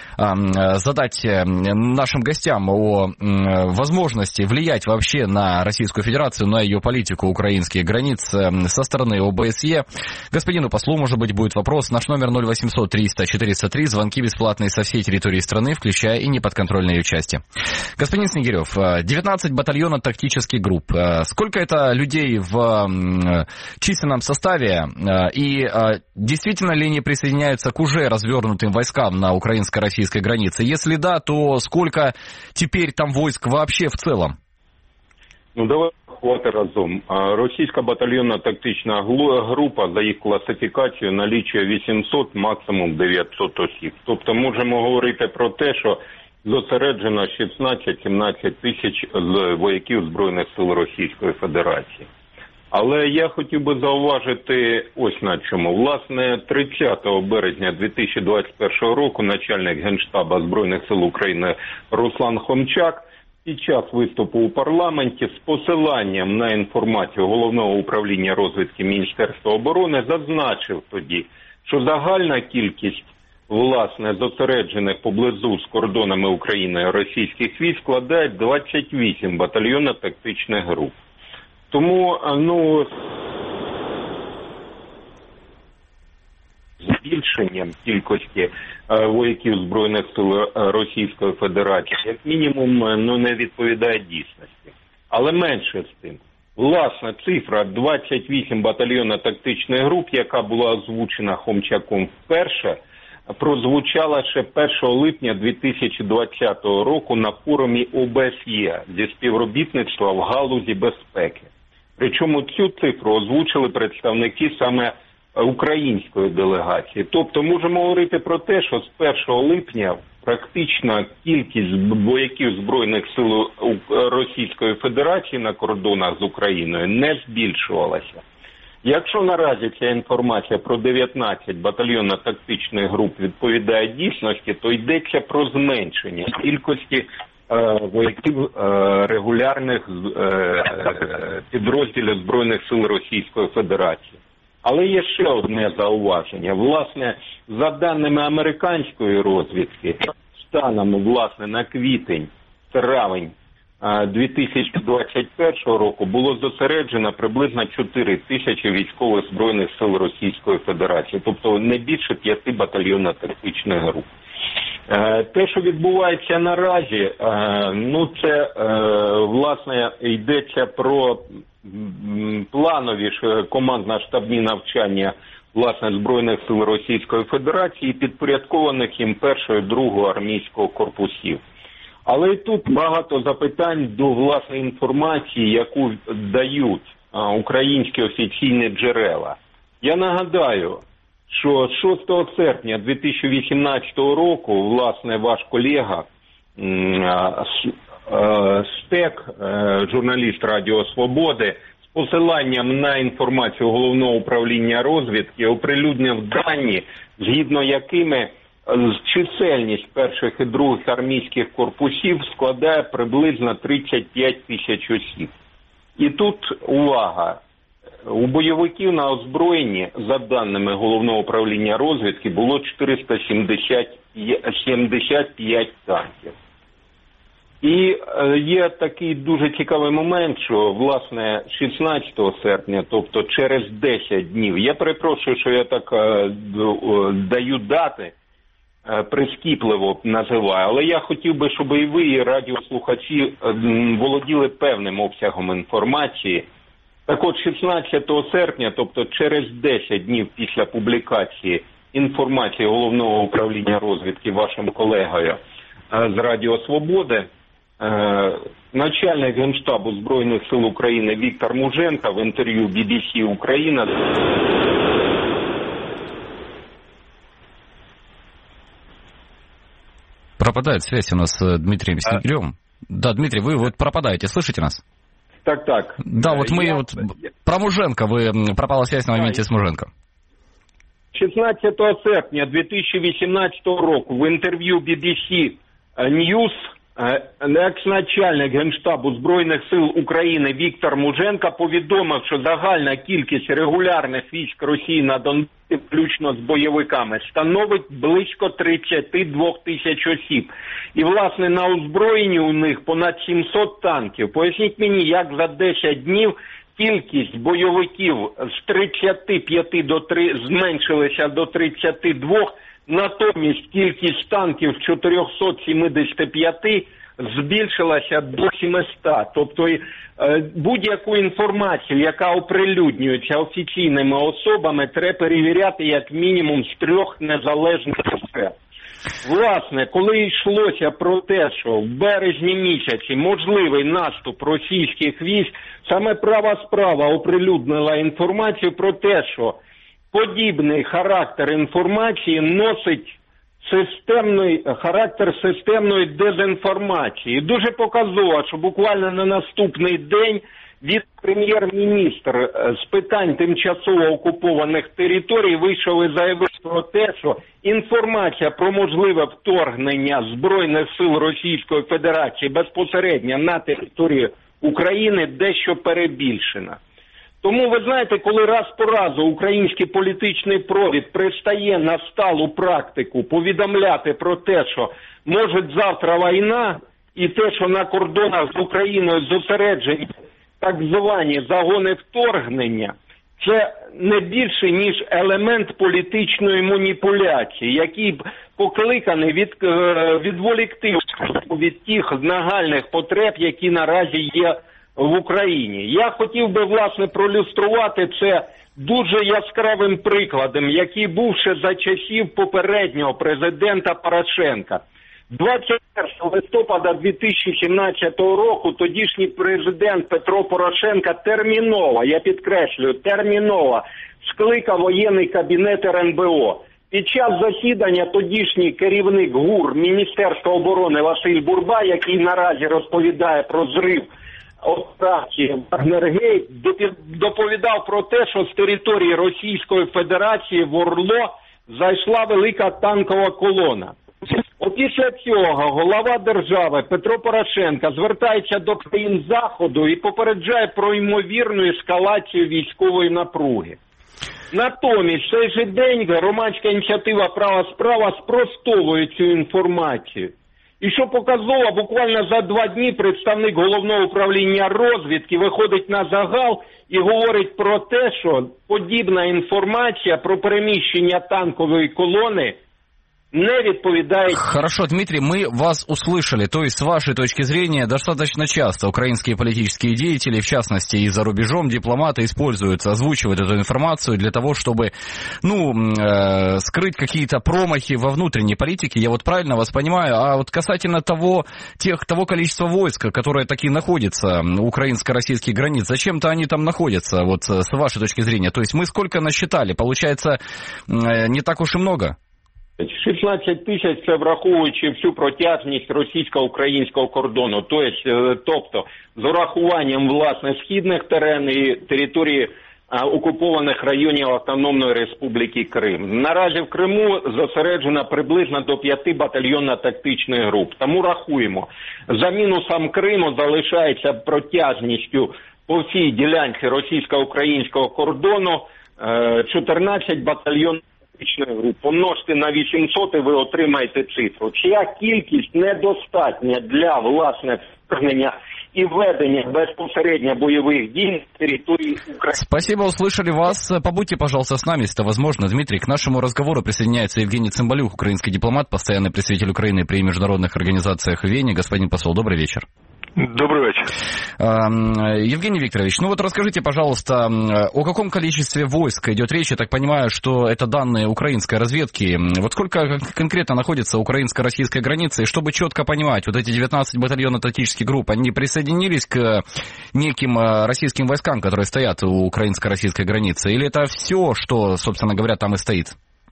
задать нашим гостям о возможности влиять вообще на Российскую Федерацию, на ее политику украинских границ со стороны ОБСЕ. Господину послу, может быть, будет вопрос. Наш номер 0800 300 403. Звонки бесплатные со всей территории страны, включая и неподконтрольные ее части. Господин Снегирев, 19 батальонов тактических групп. Сколько это людей в численном составе? И действительно ли они присоединяются к уже развернутым войскам на украинско-российской границе? Если да, то сколько теперь там войск вообще в целом? Давай хвати разом. Російська батальйонна тактична група, за їх класифікацією, налічує 800, максимум 900 осіб. Тобто можемо говорити про те, що зосереджено 16-17 тисяч вояків Збройних сил Російської Федерації. Але я хотів би зауважити ось на чому. Власне, 30 березня 2021 року начальник Генштабу Збройних сил України Руслан Хомчак під час виступу у парламенті з посиланням на інформацію Головного управління розвідки Міністерства оборони зазначив тоді, що загальна кількість власне, зосереджених поблизу з кордонами України російських військ складають 28 батальйонно-тактичних груп. Тому, збільшенням кількості вояків Збройних сил Російської Федерації, як мінімум, не відповідає дійсності. Але менше з тим. Власне, цифра 28 батальйонно-тактичних груп, яка була озвучена Хомчаком вперше, прозвучала ще 1 липня 2020 року на форумі ОБСЄ зі співробітництва в галузі безпеки. Причому цю цифру озвучили представники саме української делегації. Тобто можемо говорити про те, що з 1 липня практично кількість вояків Збройних сил Російської Федерації на кордонах з Україною не збільшувалася. Якщо наразі ця інформація про 19 батальйонно-тактичних груп відповідає дійсності, то йдеться про зменшення кількості вояків регулярних підрозділів Збройних сил Російської Федерації. Але є ще одне зауваження. Власне, за даними американської розвідки, станом, власне, на квітень-травень 2021 року було зосереджено приблизно 4 тисячі військових Збройних сил Російської Федерації, тобто не більше 5 батальйонно-тактичних груп. Те, що відбувається наразі, це, власне, йдеться про планові командно-штабні навчання, власне, Збройних сил Російської Федерації, підпорядкованих їм 1- го і 2-го армійського корпусів. Але і тут багато запитань до, власне, інформації, яку дають українські офіційні джерела. Я нагадаю, що 6 серпня 2018 року, власне, ваш колега Стек, журналіст Радіо Свободи, з посиланням на інформацію Головного управління розвідки оприлюднив дані, згідно якими чисельність перших і других армійських корпусів складає приблизно 35 тисяч осіб. І тут увага. У бойовиків на озброєнні, за даними Головного управління розвідки, було 475 танків. І є такий дуже цікавий момент, що, власне, 16 серпня, тобто через 10 днів, я перепрошую, що я так даю дати, прискіпливо називаю, але я хотів би, щоб і ви, і радіослухачі володіли певним обсягом інформації. Так от, 16 серпня, тобто через 10 днів після публікації інформації Головного управління розвідки вашим колегою з Радіо Свободи, начальник Генштабу Збройних сил України Віктор Муженко в інтерв'ю BBC Україна пропадает связь у нас с Дмитрием Снегиревым. Да, Дмитрий, вы вот пропадаете, слышите нас? Так. Да, вот мы про Муженко, пропала связь на моменте с Муженко. 16 серпня 2018 року в інтерв'ю BBC News екс-начальник Генштабу Збройних сил України Віктор Муженко повідомив, що загальна кількість регулярних військ Росії на Донбасі, включно з бойовиками, становить близько 32 тисяч осіб. І, власне, на озброєнні у них понад 700 танків. Поясніть мені, як за 10 днів кількість бойовиків з 35 зменшилася до 32, натомість кількість танків з 475 збільшилася до 700. Тобто будь-яку інформацію, яка оприлюднюється офіційними особами, треба перевіряти як мінімум з 3 незалежних джерел. Власне, коли йшлося про те, що в березні місяці можливий наступ російських військ, саме Права справа оприлюднила інформацію про те, що подібний характер інформації носить характер системної дезінформації. Дуже показово, що буквально на наступний день віце-прем'єр-міністр з питань тимчасово окупованих територій вийшов і заявив про те, що інформація про можливе вторгнення Збройних сил Російської Федерації безпосередньо на територію України дещо перебільшена. Тому, ви знаєте, коли раз по разу український політичний провід пристає на сталу практику повідомляти про те, що може завтра війна, і те, що на кордонах з Україною зосереджені так звані загони вторгнення, це не більше, ніж елемент політичної маніпуляції, який покликаний відволікти від тих нагальних потреб, які наразі є в Україні. Я хотів би, власне, проілюструвати це дуже яскравим прикладом, який був ще за часів попереднього президента Порошенка. 21 листопада 2017 року тодішній президент Петро Порошенко терміново, я підкреслюю, терміново скликав воєнний кабінет РНБО. Під час засідання тодішній керівник ГУР Міністерства оборони Василь Бурба, який наразі розповідає про зрив операції Вагнергейт, доповідав про те, що з території Російської Федерації в Орло зайшла велика танкова колона. Після цього голова держави Петро Порошенко звертається до країн Заходу і попереджає про ймовірну ескалацію військової напруги. Натомість, в цей же день громадська ініціатива «Права справа» спростовує цю інформацію. І що показово, буквально за 2 дні представник Головного управління розвідки виходить на загал і говорить про те, що подібна інформація про переміщення танкової колони не відповідает. Хорошо, Дмитрий, мы вас услышали. То есть, с вашей точки зрения, достаточно часто украинские политические деятели, в частности и за рубежом, дипломаты озвучивают эту информацию для того, чтобы, скрыть какие-то промахи во внутренней политике. Я вот правильно вас понимаю? А вот касательно того количества войск, которое таки находится у украинско-российских границ, зачем-то они там находятся, вот с вашей точки зрения? То есть, мы сколько насчитали? Получается, не так уж и много? 16 тисяч – це враховуючи всю протяжність російсько-українського кордону, тобто з урахуванням, власне, східних теренів і території окупованих районів Автономної Республіки Крим. Наразі в Криму зосереджено приблизно до 5 батальйонно-тактичних груп. Тому рахуємо, за мінусом Криму залишається протяжністю по всій ділянці російсько-українського кордону 14 батальйонів. Помножте на 800 і ви отримаєте цифру. Чия кількість недостатня для, власне, вторгнення и введения безпосредньо боевых дій на территории Украины. Спасибо, услышали вас. Побудьте, пожалуйста, с нами, если это возможно. Дмитрий, к нашему разговору присоединяется Евгений Цымбалюк, украинский дипломат, постоянный представитель Украины при международных организациях в Вене. Господин посол, добрый вечер. Добрый вечер. Евгений Викторович, расскажите, пожалуйста, о каком количестве войск идет речь? Я так понимаю, что это данные украинской разведки. Вот сколько конкретно находится украинско-российской границы? И чтобы четко понимать, вот эти 19 батальонно-тактических групп, они присоединились к неким российским войскам, которые стоят у украинско-российской границы? Или это все, что, собственно говоря, там и стоит?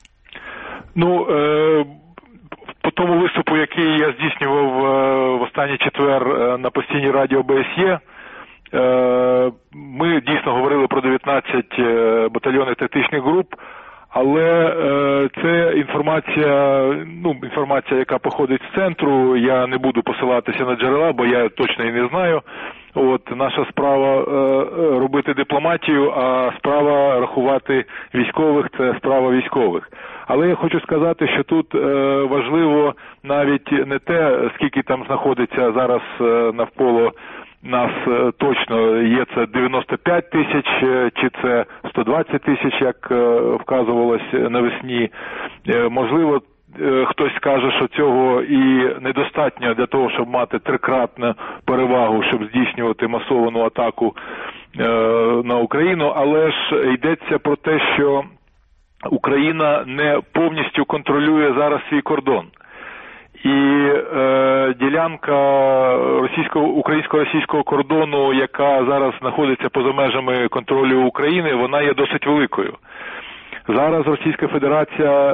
По тому виступу, який я здійснював в останній четвер на постійній радіо ОБСЄ, ми дійсно говорили про 19 батальйонних тактичних груп, але це інформація, яка походить з центру, я не буду посилатися на джерела, бо я точно і не знаю. Наша справа робити дипломатію, а справа рахувати військових – це справа військових. Але я хочу сказати, що тут важливо навіть не те, скільки там знаходиться зараз навколо нас точно, є це 95 тисяч чи це 120 тисяч, як вказувалось навесні. Можливо, хтось скаже, що цього і недостатньо для того, щоб мати трикратну перевагу, щоб здійснювати масовану атаку на Україну, але ж йдеться про те, що Україна не повністю контролює зараз свій кордон. І ділянка українсько-російського кордону, яка зараз знаходиться поза межами контролю України, вона є досить великою. Зараз Російська Федерація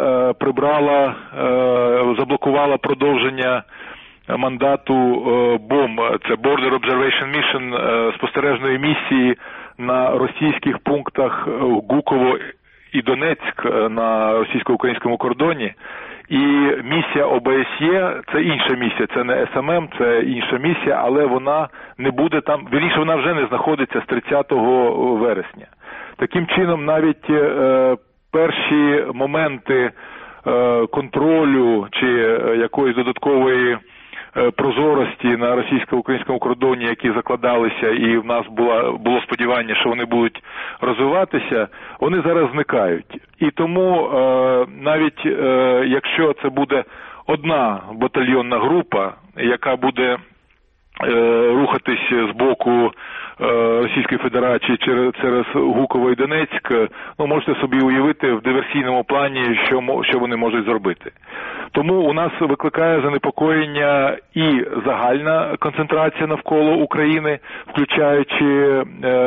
заблокувала продовження мандату БОМ, це Border Observation Mission, спостережної місії на російських пунктах Гуково і Донецьк на російсько-українському кордоні. І місія ОБСЄ – це інша місія, це не СММ, це інша місія, але вона не буде там, вірніше, вона вже не знаходиться з 30 вересня. Таким чином, навіть перші моменти контролю чи якоїсь додаткової прозорості на російсько-українському кордоні, які закладалися, і в нас було сподівання, що вони будуть розвиватися, вони зараз зникають. І тому навіть якщо це буде одна батальйонна група, яка буде рухатись з боку Російської Федерації через Гуково і Донецьк, ну, можете собі уявити в диверсійному плані, що вони можуть зробити. Тому у нас викликає занепокоєння і загальна концентрація навколо України, включаючи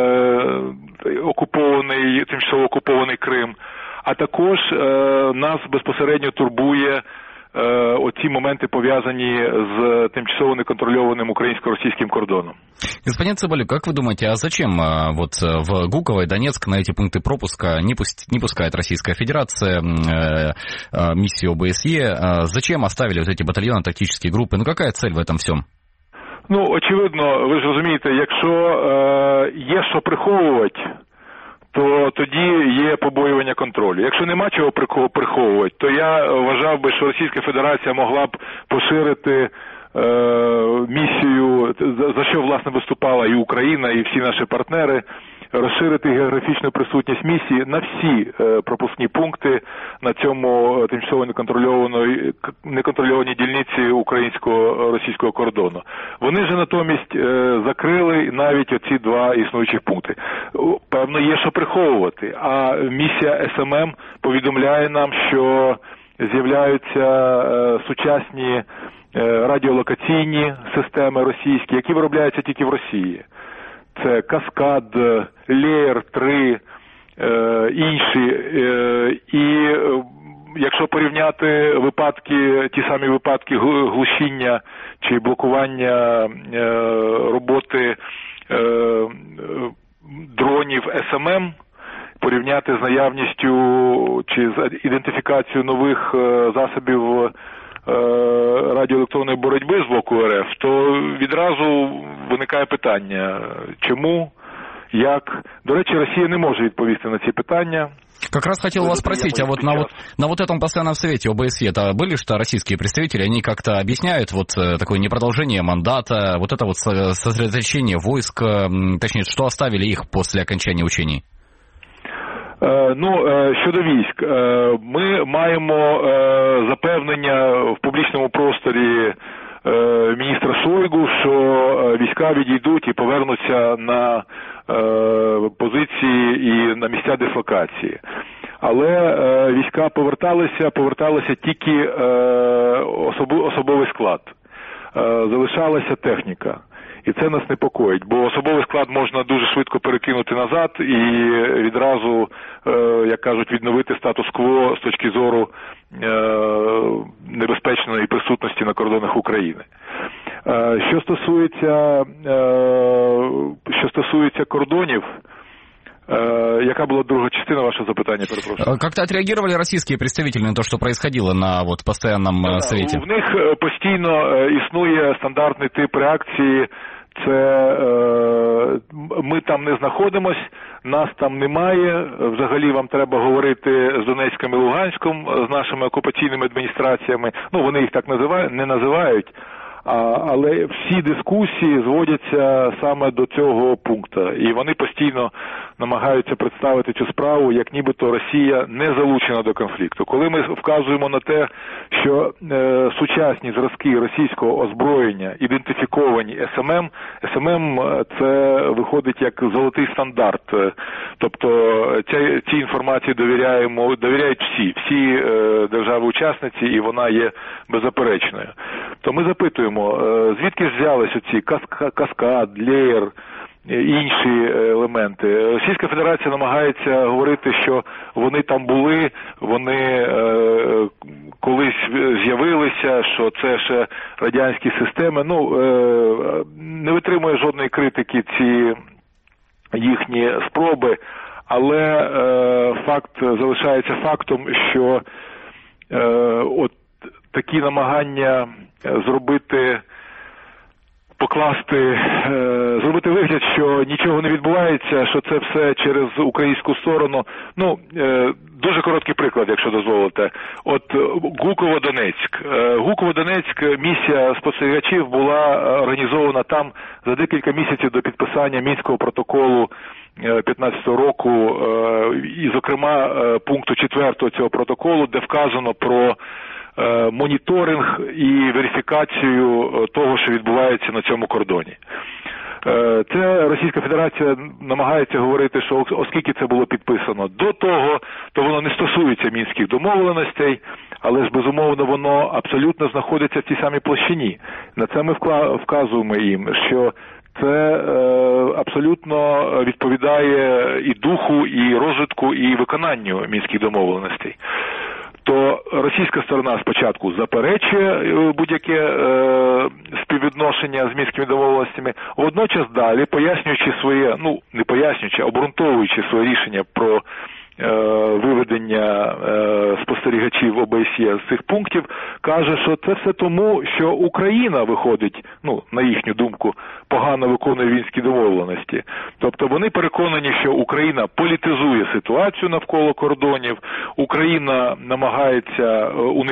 тимчасово окупований Крим, а також нас безпосередньо турбує оці моменти, пов'язані з тимчасово неконтрольованным украинско-российским кордоном. Господин Цыбалюк, как вы думаете, а зачем вот в Гуково и Донецк на эти пункты пропуска не пускает Российская Федерация миссию ОБСЕ? Зачем оставили вот эти батальоны, тактические группы? Ну какая цель в этом всем? Ну, очевидно, ви ж розумієте, якщо є що приховувати, то тоді є побоювання контролю. Якщо нема чого приховувати, то я вважав би, що Російська Федерація могла б поширити місію, за що, власне, виступала і Україна, і всі наші партнери, розширити географічну присутність місії на всі пропускні пункти на цьому тимчасово неконтрольованій дільниці українсько-російського кордону. Вони ж натомість закрили навіть оці два існуючих пункти. Певно, є що приховувати, а місія СММ повідомляє нам, що з'являються сучасні радіолокаційні системи російські, які виробляються тільки в Росії. Це Каскад, Леєр 3, інші. І якщо порівняти ті самі випадки глушіння чи блокування роботи дронів СММ, порівняти з наявністю чи з ідентифікацією нових засобів радіоелектронної боротьби з боку РФ, то відразу виникає питання, чому, як. До речі, Росія не може відповісти на ці питання. Как раз хотел вас спросить, а вот на вот этом постоянном совете ОБСЕ-то были что российские представители, они как-то объясняют вот такое непродолжение мандата, вот это вот сосредоточение войск, точнее, что оставили их после окончания учений? Щодо військ, ми маємо запевнення в публічному просторі міністра Шойгу, що війська відійдуть і повернуться на позиції і на місця дислокації. Але війська поверталися тільки особовий склад. Залишалася техніка. І це нас непокоїть, бо особовий склад можна дуже швидко перекинути назад і відразу, як кажуть, відновити статус-кво з точки зору небезпечної присутності на кордонах України. Що стосується кордонів, яка була друга частина вашого запитання, перепрошую? Как-то отреагировали российские представители на то, что происходило на вот постоянном совете? В них постійно існує стандартний тип реакції. Це ми там не знаходимось, нас там немає, взагалі вам треба говорити з Донецьком і Луганськом, з нашими окупаційними адміністраціями. Ну, вони їх так не називають, але всі дискусії зводяться саме до цього пункту. І вони постійно намагаються представити цю справу, як нібито Росія не залучена до конфлікту. Коли ми вказуємо на те, що сучасні зразки російського озброєння ідентифіковані СММ це виходить як золотий стандарт. Тобто цій інформації довіряють всі держави-учасниці, і вона є беззаперечною. То ми запитуємо, звідки ж взялись оці Каскад, Леєр, інші елементи. Російська Федерація намагається говорити, що вони там були, вони колись з'явилися, що це ще радянські системи. Не витримує жодної критики ці їхні спроби, але факт залишається фактом, що такі намагання зробити вигляд, що нічого не відбувається, що це все через українську сторону. Дуже короткий приклад, якщо дозволите. От Гуково-Dонецьк. Гуково-Dонецьk, місія спостерігачів була організована там за декілька місяців до підписання Мінського протоколу 15-го року, і, зокрема, пункту 4 цього протоколу, де вказано про моніторинг і верифікацію того, що відбувається на цьому кордоні. Це Російська Федерація намагається говорити, що оскільки це було підписано до того, то воно не стосується мінських домовленостей, але ж, безумовно, воно абсолютно знаходиться в тій самій площині. На це ми вказуємо їм, що це абсолютно відповідає і духу, і розвитку, і виконанню мінських домовленостей. То російська сторона спочатку заперечує будь-яке співвідношення з мінськими домовленостями, водночас далі, пояснюючи своє, не пояснюючи, а обґрунтовуючи своє рішення про виведення спостерігачів ОБСЄ з цих пунктів, каже, що це все тому, що Україна виходить, на їхню думку, погано виконує мінські домовленості. Тобто вони переконані, що Україна політизує ситуацію навколо кордонів, Україна намагається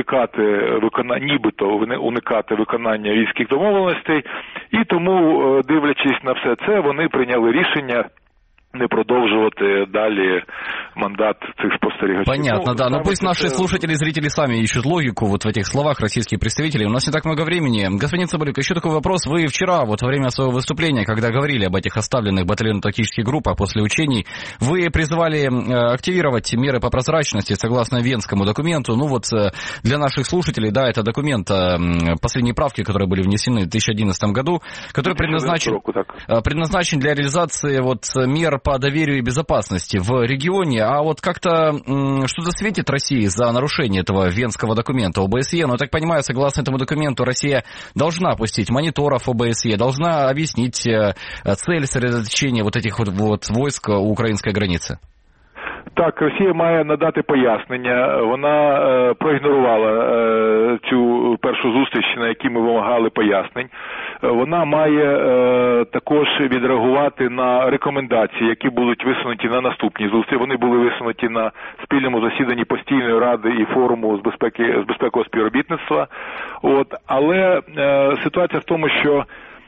нібито уникати виконання мінських домовленостей, і тому, дивлячись на все це, вони прийняли рішення не продолживать далее мандат цих спостерігачей. Понятно, да. Но пусть наши слушатели и зрители сами ищут логику вот в этих словах российских представителей. У нас не так много времени. Господин Цымбалюк, еще такой вопрос. Вы вчера, вот во время своего выступления, когда говорили об этих оставленных батальонно-тактических группах после учений, вы призывали активировать меры по прозрачности согласно Венскому документу. Ну вот для наших слушателей, да, это документ, последние правки, которые были внесены в 2011 году, который предназначен для реализации вот мер по доверию и безопасности в регионе. А вот как-то что-то светит России за нарушение этого Венского документа ОБСЕ. Но, я так понимаю, согласно этому документу, Россия должна пустить мониторов ОБСЕ, должна объяснить цель сосредоточения вот этих вот войск у украинской границы. Так, Росія має надати пояснення. Вона проігнорувала цю першу зустріч, на якій ми вимагали пояснень. Вона має також відреагувати на рекомендації, які будуть висунуті на наступній зустрічі. Вони були висунуті на спільному засіданні постійної ради і форуму з безпекового співробітництва. Але ситуація в тому, що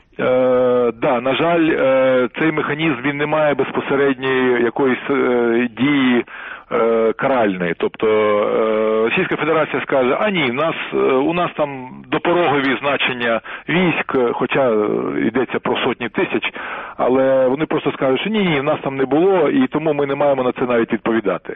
на жаль, цей механізм, він не має безпосередньої якоїсь дії каральної. Тобто Російська Федерація скаже, у нас там допорогові значення військ, хоча йдеться про сотні тисяч, але вони просто скажуть, що ні, в нас там не було, і тому ми не маємо на це навіть відповідати.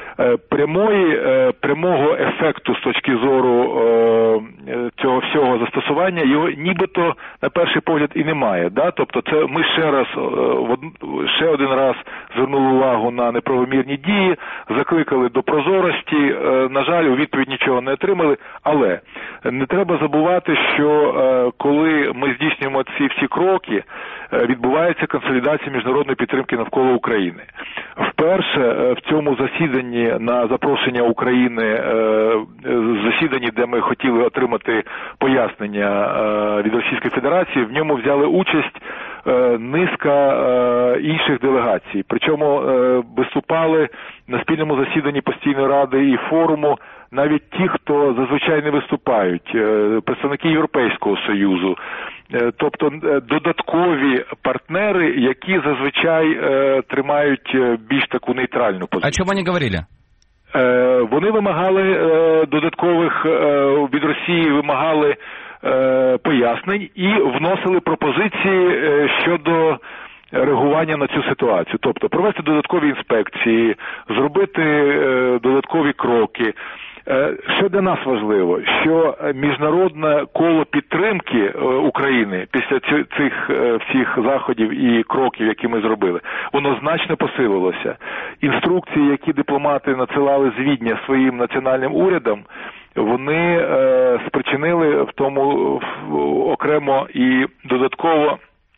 Прямого ефекту з точки зору цього всього застосування його нібито на перший погляд і немає. Да? Тобто це ми ще один раз звернули увагу на неправомірні дії, закликали до прозорості, на жаль, у відповідь нічого не отримали, але не треба забувати, що коли ми здійснюємо ці всі кроки, відбувається консолідація міжнародної підтримки навколо України. Вперше в цьому засіданні на запрошення України, засіданні, де ми хотіли отримати пояснення від Російської Федерації, в ньому взяли участь низка інших делегацій. Причому виступали на спільному засіданні постійної ради і форуму навіть ті, хто зазвичай не виступають, представники Європейського Союзу, тобто додаткові партнери, які зазвичай тримають більш таку нейтральну позицію. О чому вони говорили? Вони вимагали додаткових, від Росії вимагали пояснень і вносили пропозиції щодо реагування на цю ситуацію. Тобто провести додаткові інспекції, зробити додаткові кроки. Що для нас важливо, що міжнародне коло підтримки України після цих всіх заходів і кроків, які ми зробили, воно значно посилилося. Інструкції, які дипломати надсилали з Відня своїм національним урядам, вони спричинили в тому окремо і додатково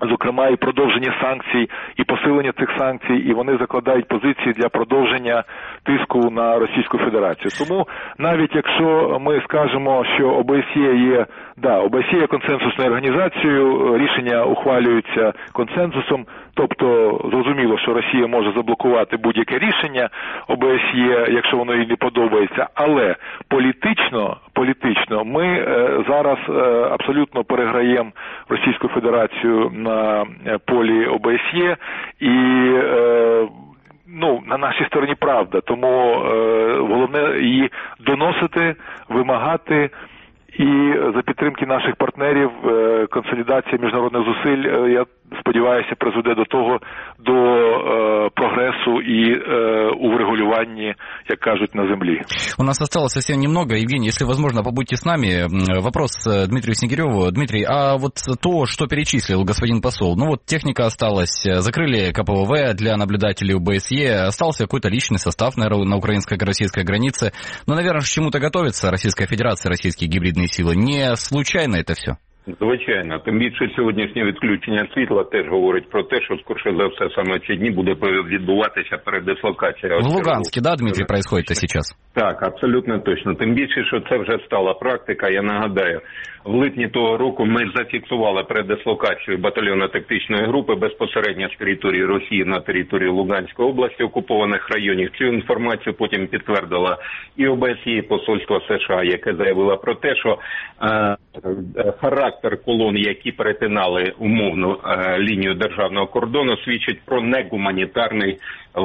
зокрема і продовження санкцій, і посилення цих санкцій, і вони закладають позиції для продовження тиску на Російську Федерацію. Тому навіть якщо ми скажемо, що ОБСЄ є консенсусною організацією, рішення ухвалюються консенсусом, тобто зрозуміло, що Росія може заблокувати будь-яке рішення ОБСЄ, якщо воно їй не подобається, але політично ми зараз абсолютно переграємо Російську Федерацію на полі ОБСЄ і на нашій стороні правда. Тому головне її доносити, вимагати. І за підтримки наших партнерів консолідація міжнародних зусиль, я сподіваюся, призведе до прогресу и у врегулировании, как кажут, на земле. У нас осталось совсем немного. Евгений, если возможно, побудьте с нами. Вопрос Дмитрию Снегиреву. Дмитрий, а вот то, что перечислил господин посол, техника осталась, закрыли КПВВ для наблюдателей ОБСЕ, остался какой-то личный состав, наверное, на украинско-российской границе. Но, наверное, к чему-то готовится Российская Федерация, российские гибридные силы. Не случайно это все? Звичайно, тим більше сьогоднішнє відключення світла теж говорить про те, що скоріше за все саме ці дні буде відбуватися передислокація. В Луганске, да, Дмитрий, происходит это сейчас? Так, абсолютно точно. Тим більше, що це вже стала практика. Я нагадаю, в липні того року ми зафіксували передислокацію батальйонно-тактичної групи безпосередньо з території Росії на територію Луганської області, окупованих районів. Цю інформацію потім підтвердила і ОБСЄ, і Посольство США, яке заявило про те, що характер колон, які перетинали умовну лінію державного кордону, свідчить про негуманітарний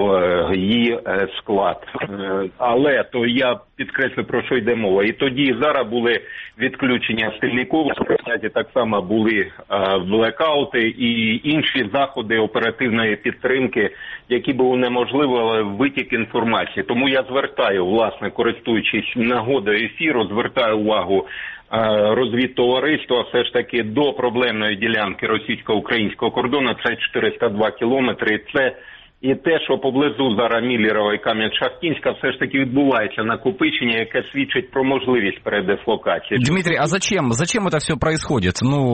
її склад. Але то я підкреслю, про що йде мова. І тоді, і зараз були відключення стильників, так само були блекаути і інші заходи оперативної підтримки, які б унеможливили витік інформації. Тому я звертаю, власне, користуючись нагодою ефіру, звертаю увагу розвідтовариства все ж таки до проблемної ділянки російсько-українського кордону, це 402 кілометри, це і те, що поблизу зараз Міллерова і Кам'янь-Шахтинська все ж таки відбувається накопичення, яке свідчить про можливість передислокації. Дмитрий, а зачем это все происходит?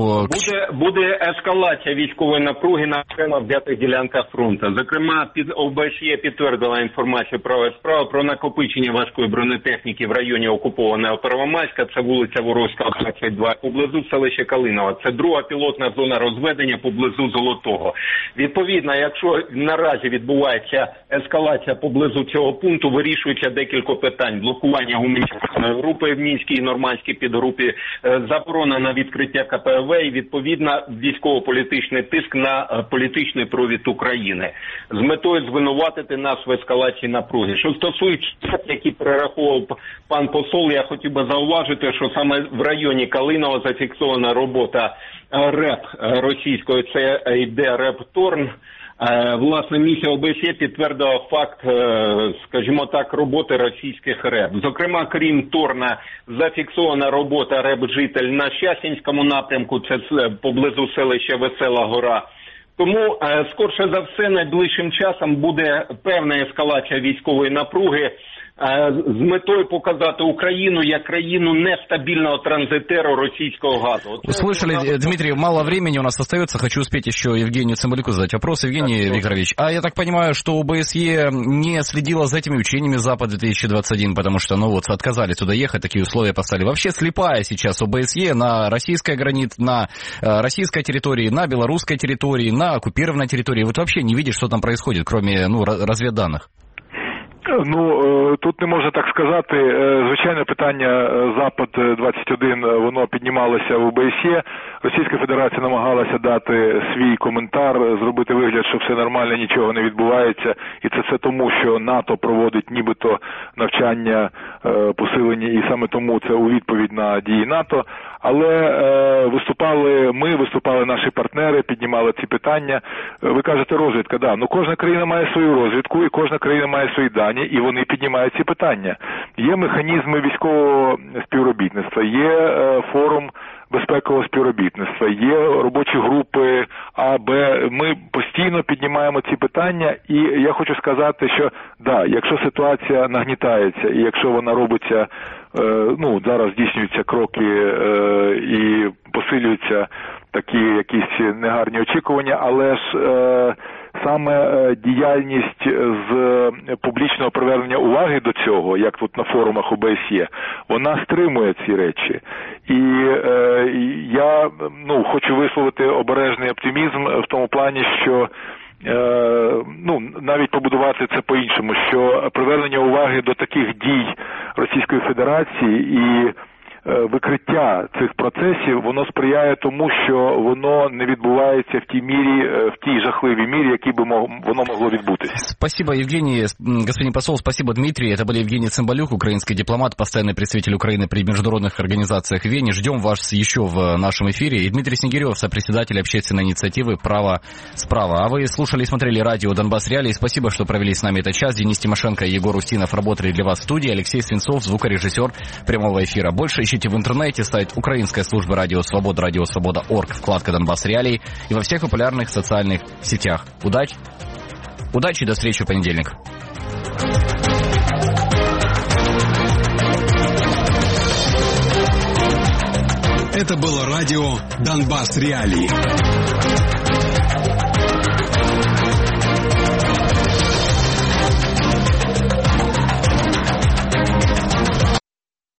Буде ескалація військової напруги на окремо взятих ділянках фронту. Зокрема, ОБСЄ підтвердила інформацію про накопичення важкої бронетехніки в районі окупованого Первомайська, це вулиця Воровська, 22, поблизу селища Калинова. Це друга пілотна зона розведення поблизу Золотого. Відповідно, якщо наразі відбувається ескалація поблизу цього пункту, вирішується декілька питань. Блокування гуманітарної групи в Мінській і Нормандській підгрупі, заборона на відкриття КПВВ і, відповідно, військово-політичний тиск на політичний провід України з метою звинуватити нас в ескалації напруги. Що стосується, які перераховував пан посол, я хотів би зауважити, що саме в районі Калинова зафіксована робота РЕП російської, це йде РЕП Торн. Власне, місія ОБСЄ підтвердила факт, скажімо так, роботи російських РЕП. Зокрема, крім Торна, зафіксована робота РЕП-Житель на Щасінському напрямку, це поблизу селища Весела Гора. Тому, скорше за все, найближчим часом буде певна ескалація військової напруги з метою показати Україну як країну нестабильного транзитеру российского газа. Услышали, Дмитрий, мало времени у нас остается. Хочу успеть еще Евгению Цымбалюку задать вопрос. Евгений Викторович, а я так понимаю, что ОБСЕ не следила за этими учениями Запад-2021, потому что, отказались туда ехать, такие условия поставили. Вообще слепая сейчас ОБСЕ на российской границе, на российской территории, на белорусской территории, на оккупированной территории. Вот вообще не видишь, что там происходит, кроме, разведданных. Тут не можна так сказати. Звичайно, питання Запад-21, воно піднімалося в ОБСЄ. Російська Федерація намагалася дати свій коментар, зробити вигляд, що все нормально, нічого не відбувається. І це все тому, що НАТО проводить нібито навчання посилені, і саме тому це у відповідь на дії НАТО. Але виступали наші партнери, піднімали ці питання. Ви кажете, розвідка, да. Кожна країна має свою розвідку, і кожна країна має свої дані, і вони піднімають ці питання. Є механізми військового співробітництва, є форум безпекового співробітництва, є робочі групи А, Б. Ми постійно піднімаємо ці питання, і я хочу сказати, що да, якщо ситуація нагнітається, і якщо вона робиться, зараз здійснюються кроки і посилюється такі якісь негарні очікування, але ж саме діяльність з публічного привернення уваги до цього, як тут на форумах ОБСЄ, вона стримує ці речі. І я хочу висловити обережний оптимізм в тому плані, що навіть побудувати це по-іншому, що привернення уваги до таких дій Російської Федерації і викриття цих процесів, воно сприяє тому, що воно не відбувається в тій жахливій мірі, якій би воно могло відбутися. Спасибо, Евгений, господин посол, спасибо, Дмитрий. Это был Евгений Цымбалюк, украинский дипломат, постоянный представитель Украины при международных организациях в Вене. Ждем вас еще в нашем эфире. И Дмитрий Снегирев, сопредседатель общественной инициативы «Право справа». А вы слушали и смотрели радио «Донбасс Реалии». Спасибо, что провели с нами этот час. Денис Тимошенко и Егор Устинов работали для вас в студии. Алексей Свинцов, звукорежиссер прямого эфира. Больше ищите в интернете, сайт Украинской службы Радио Свобода, радиосвобода.орг, вкладка «Донбасс Реалии» и во всех популярных социальных сетях. Удачи и до встречи в понедельник. Это было радио «Донбасс Реалии».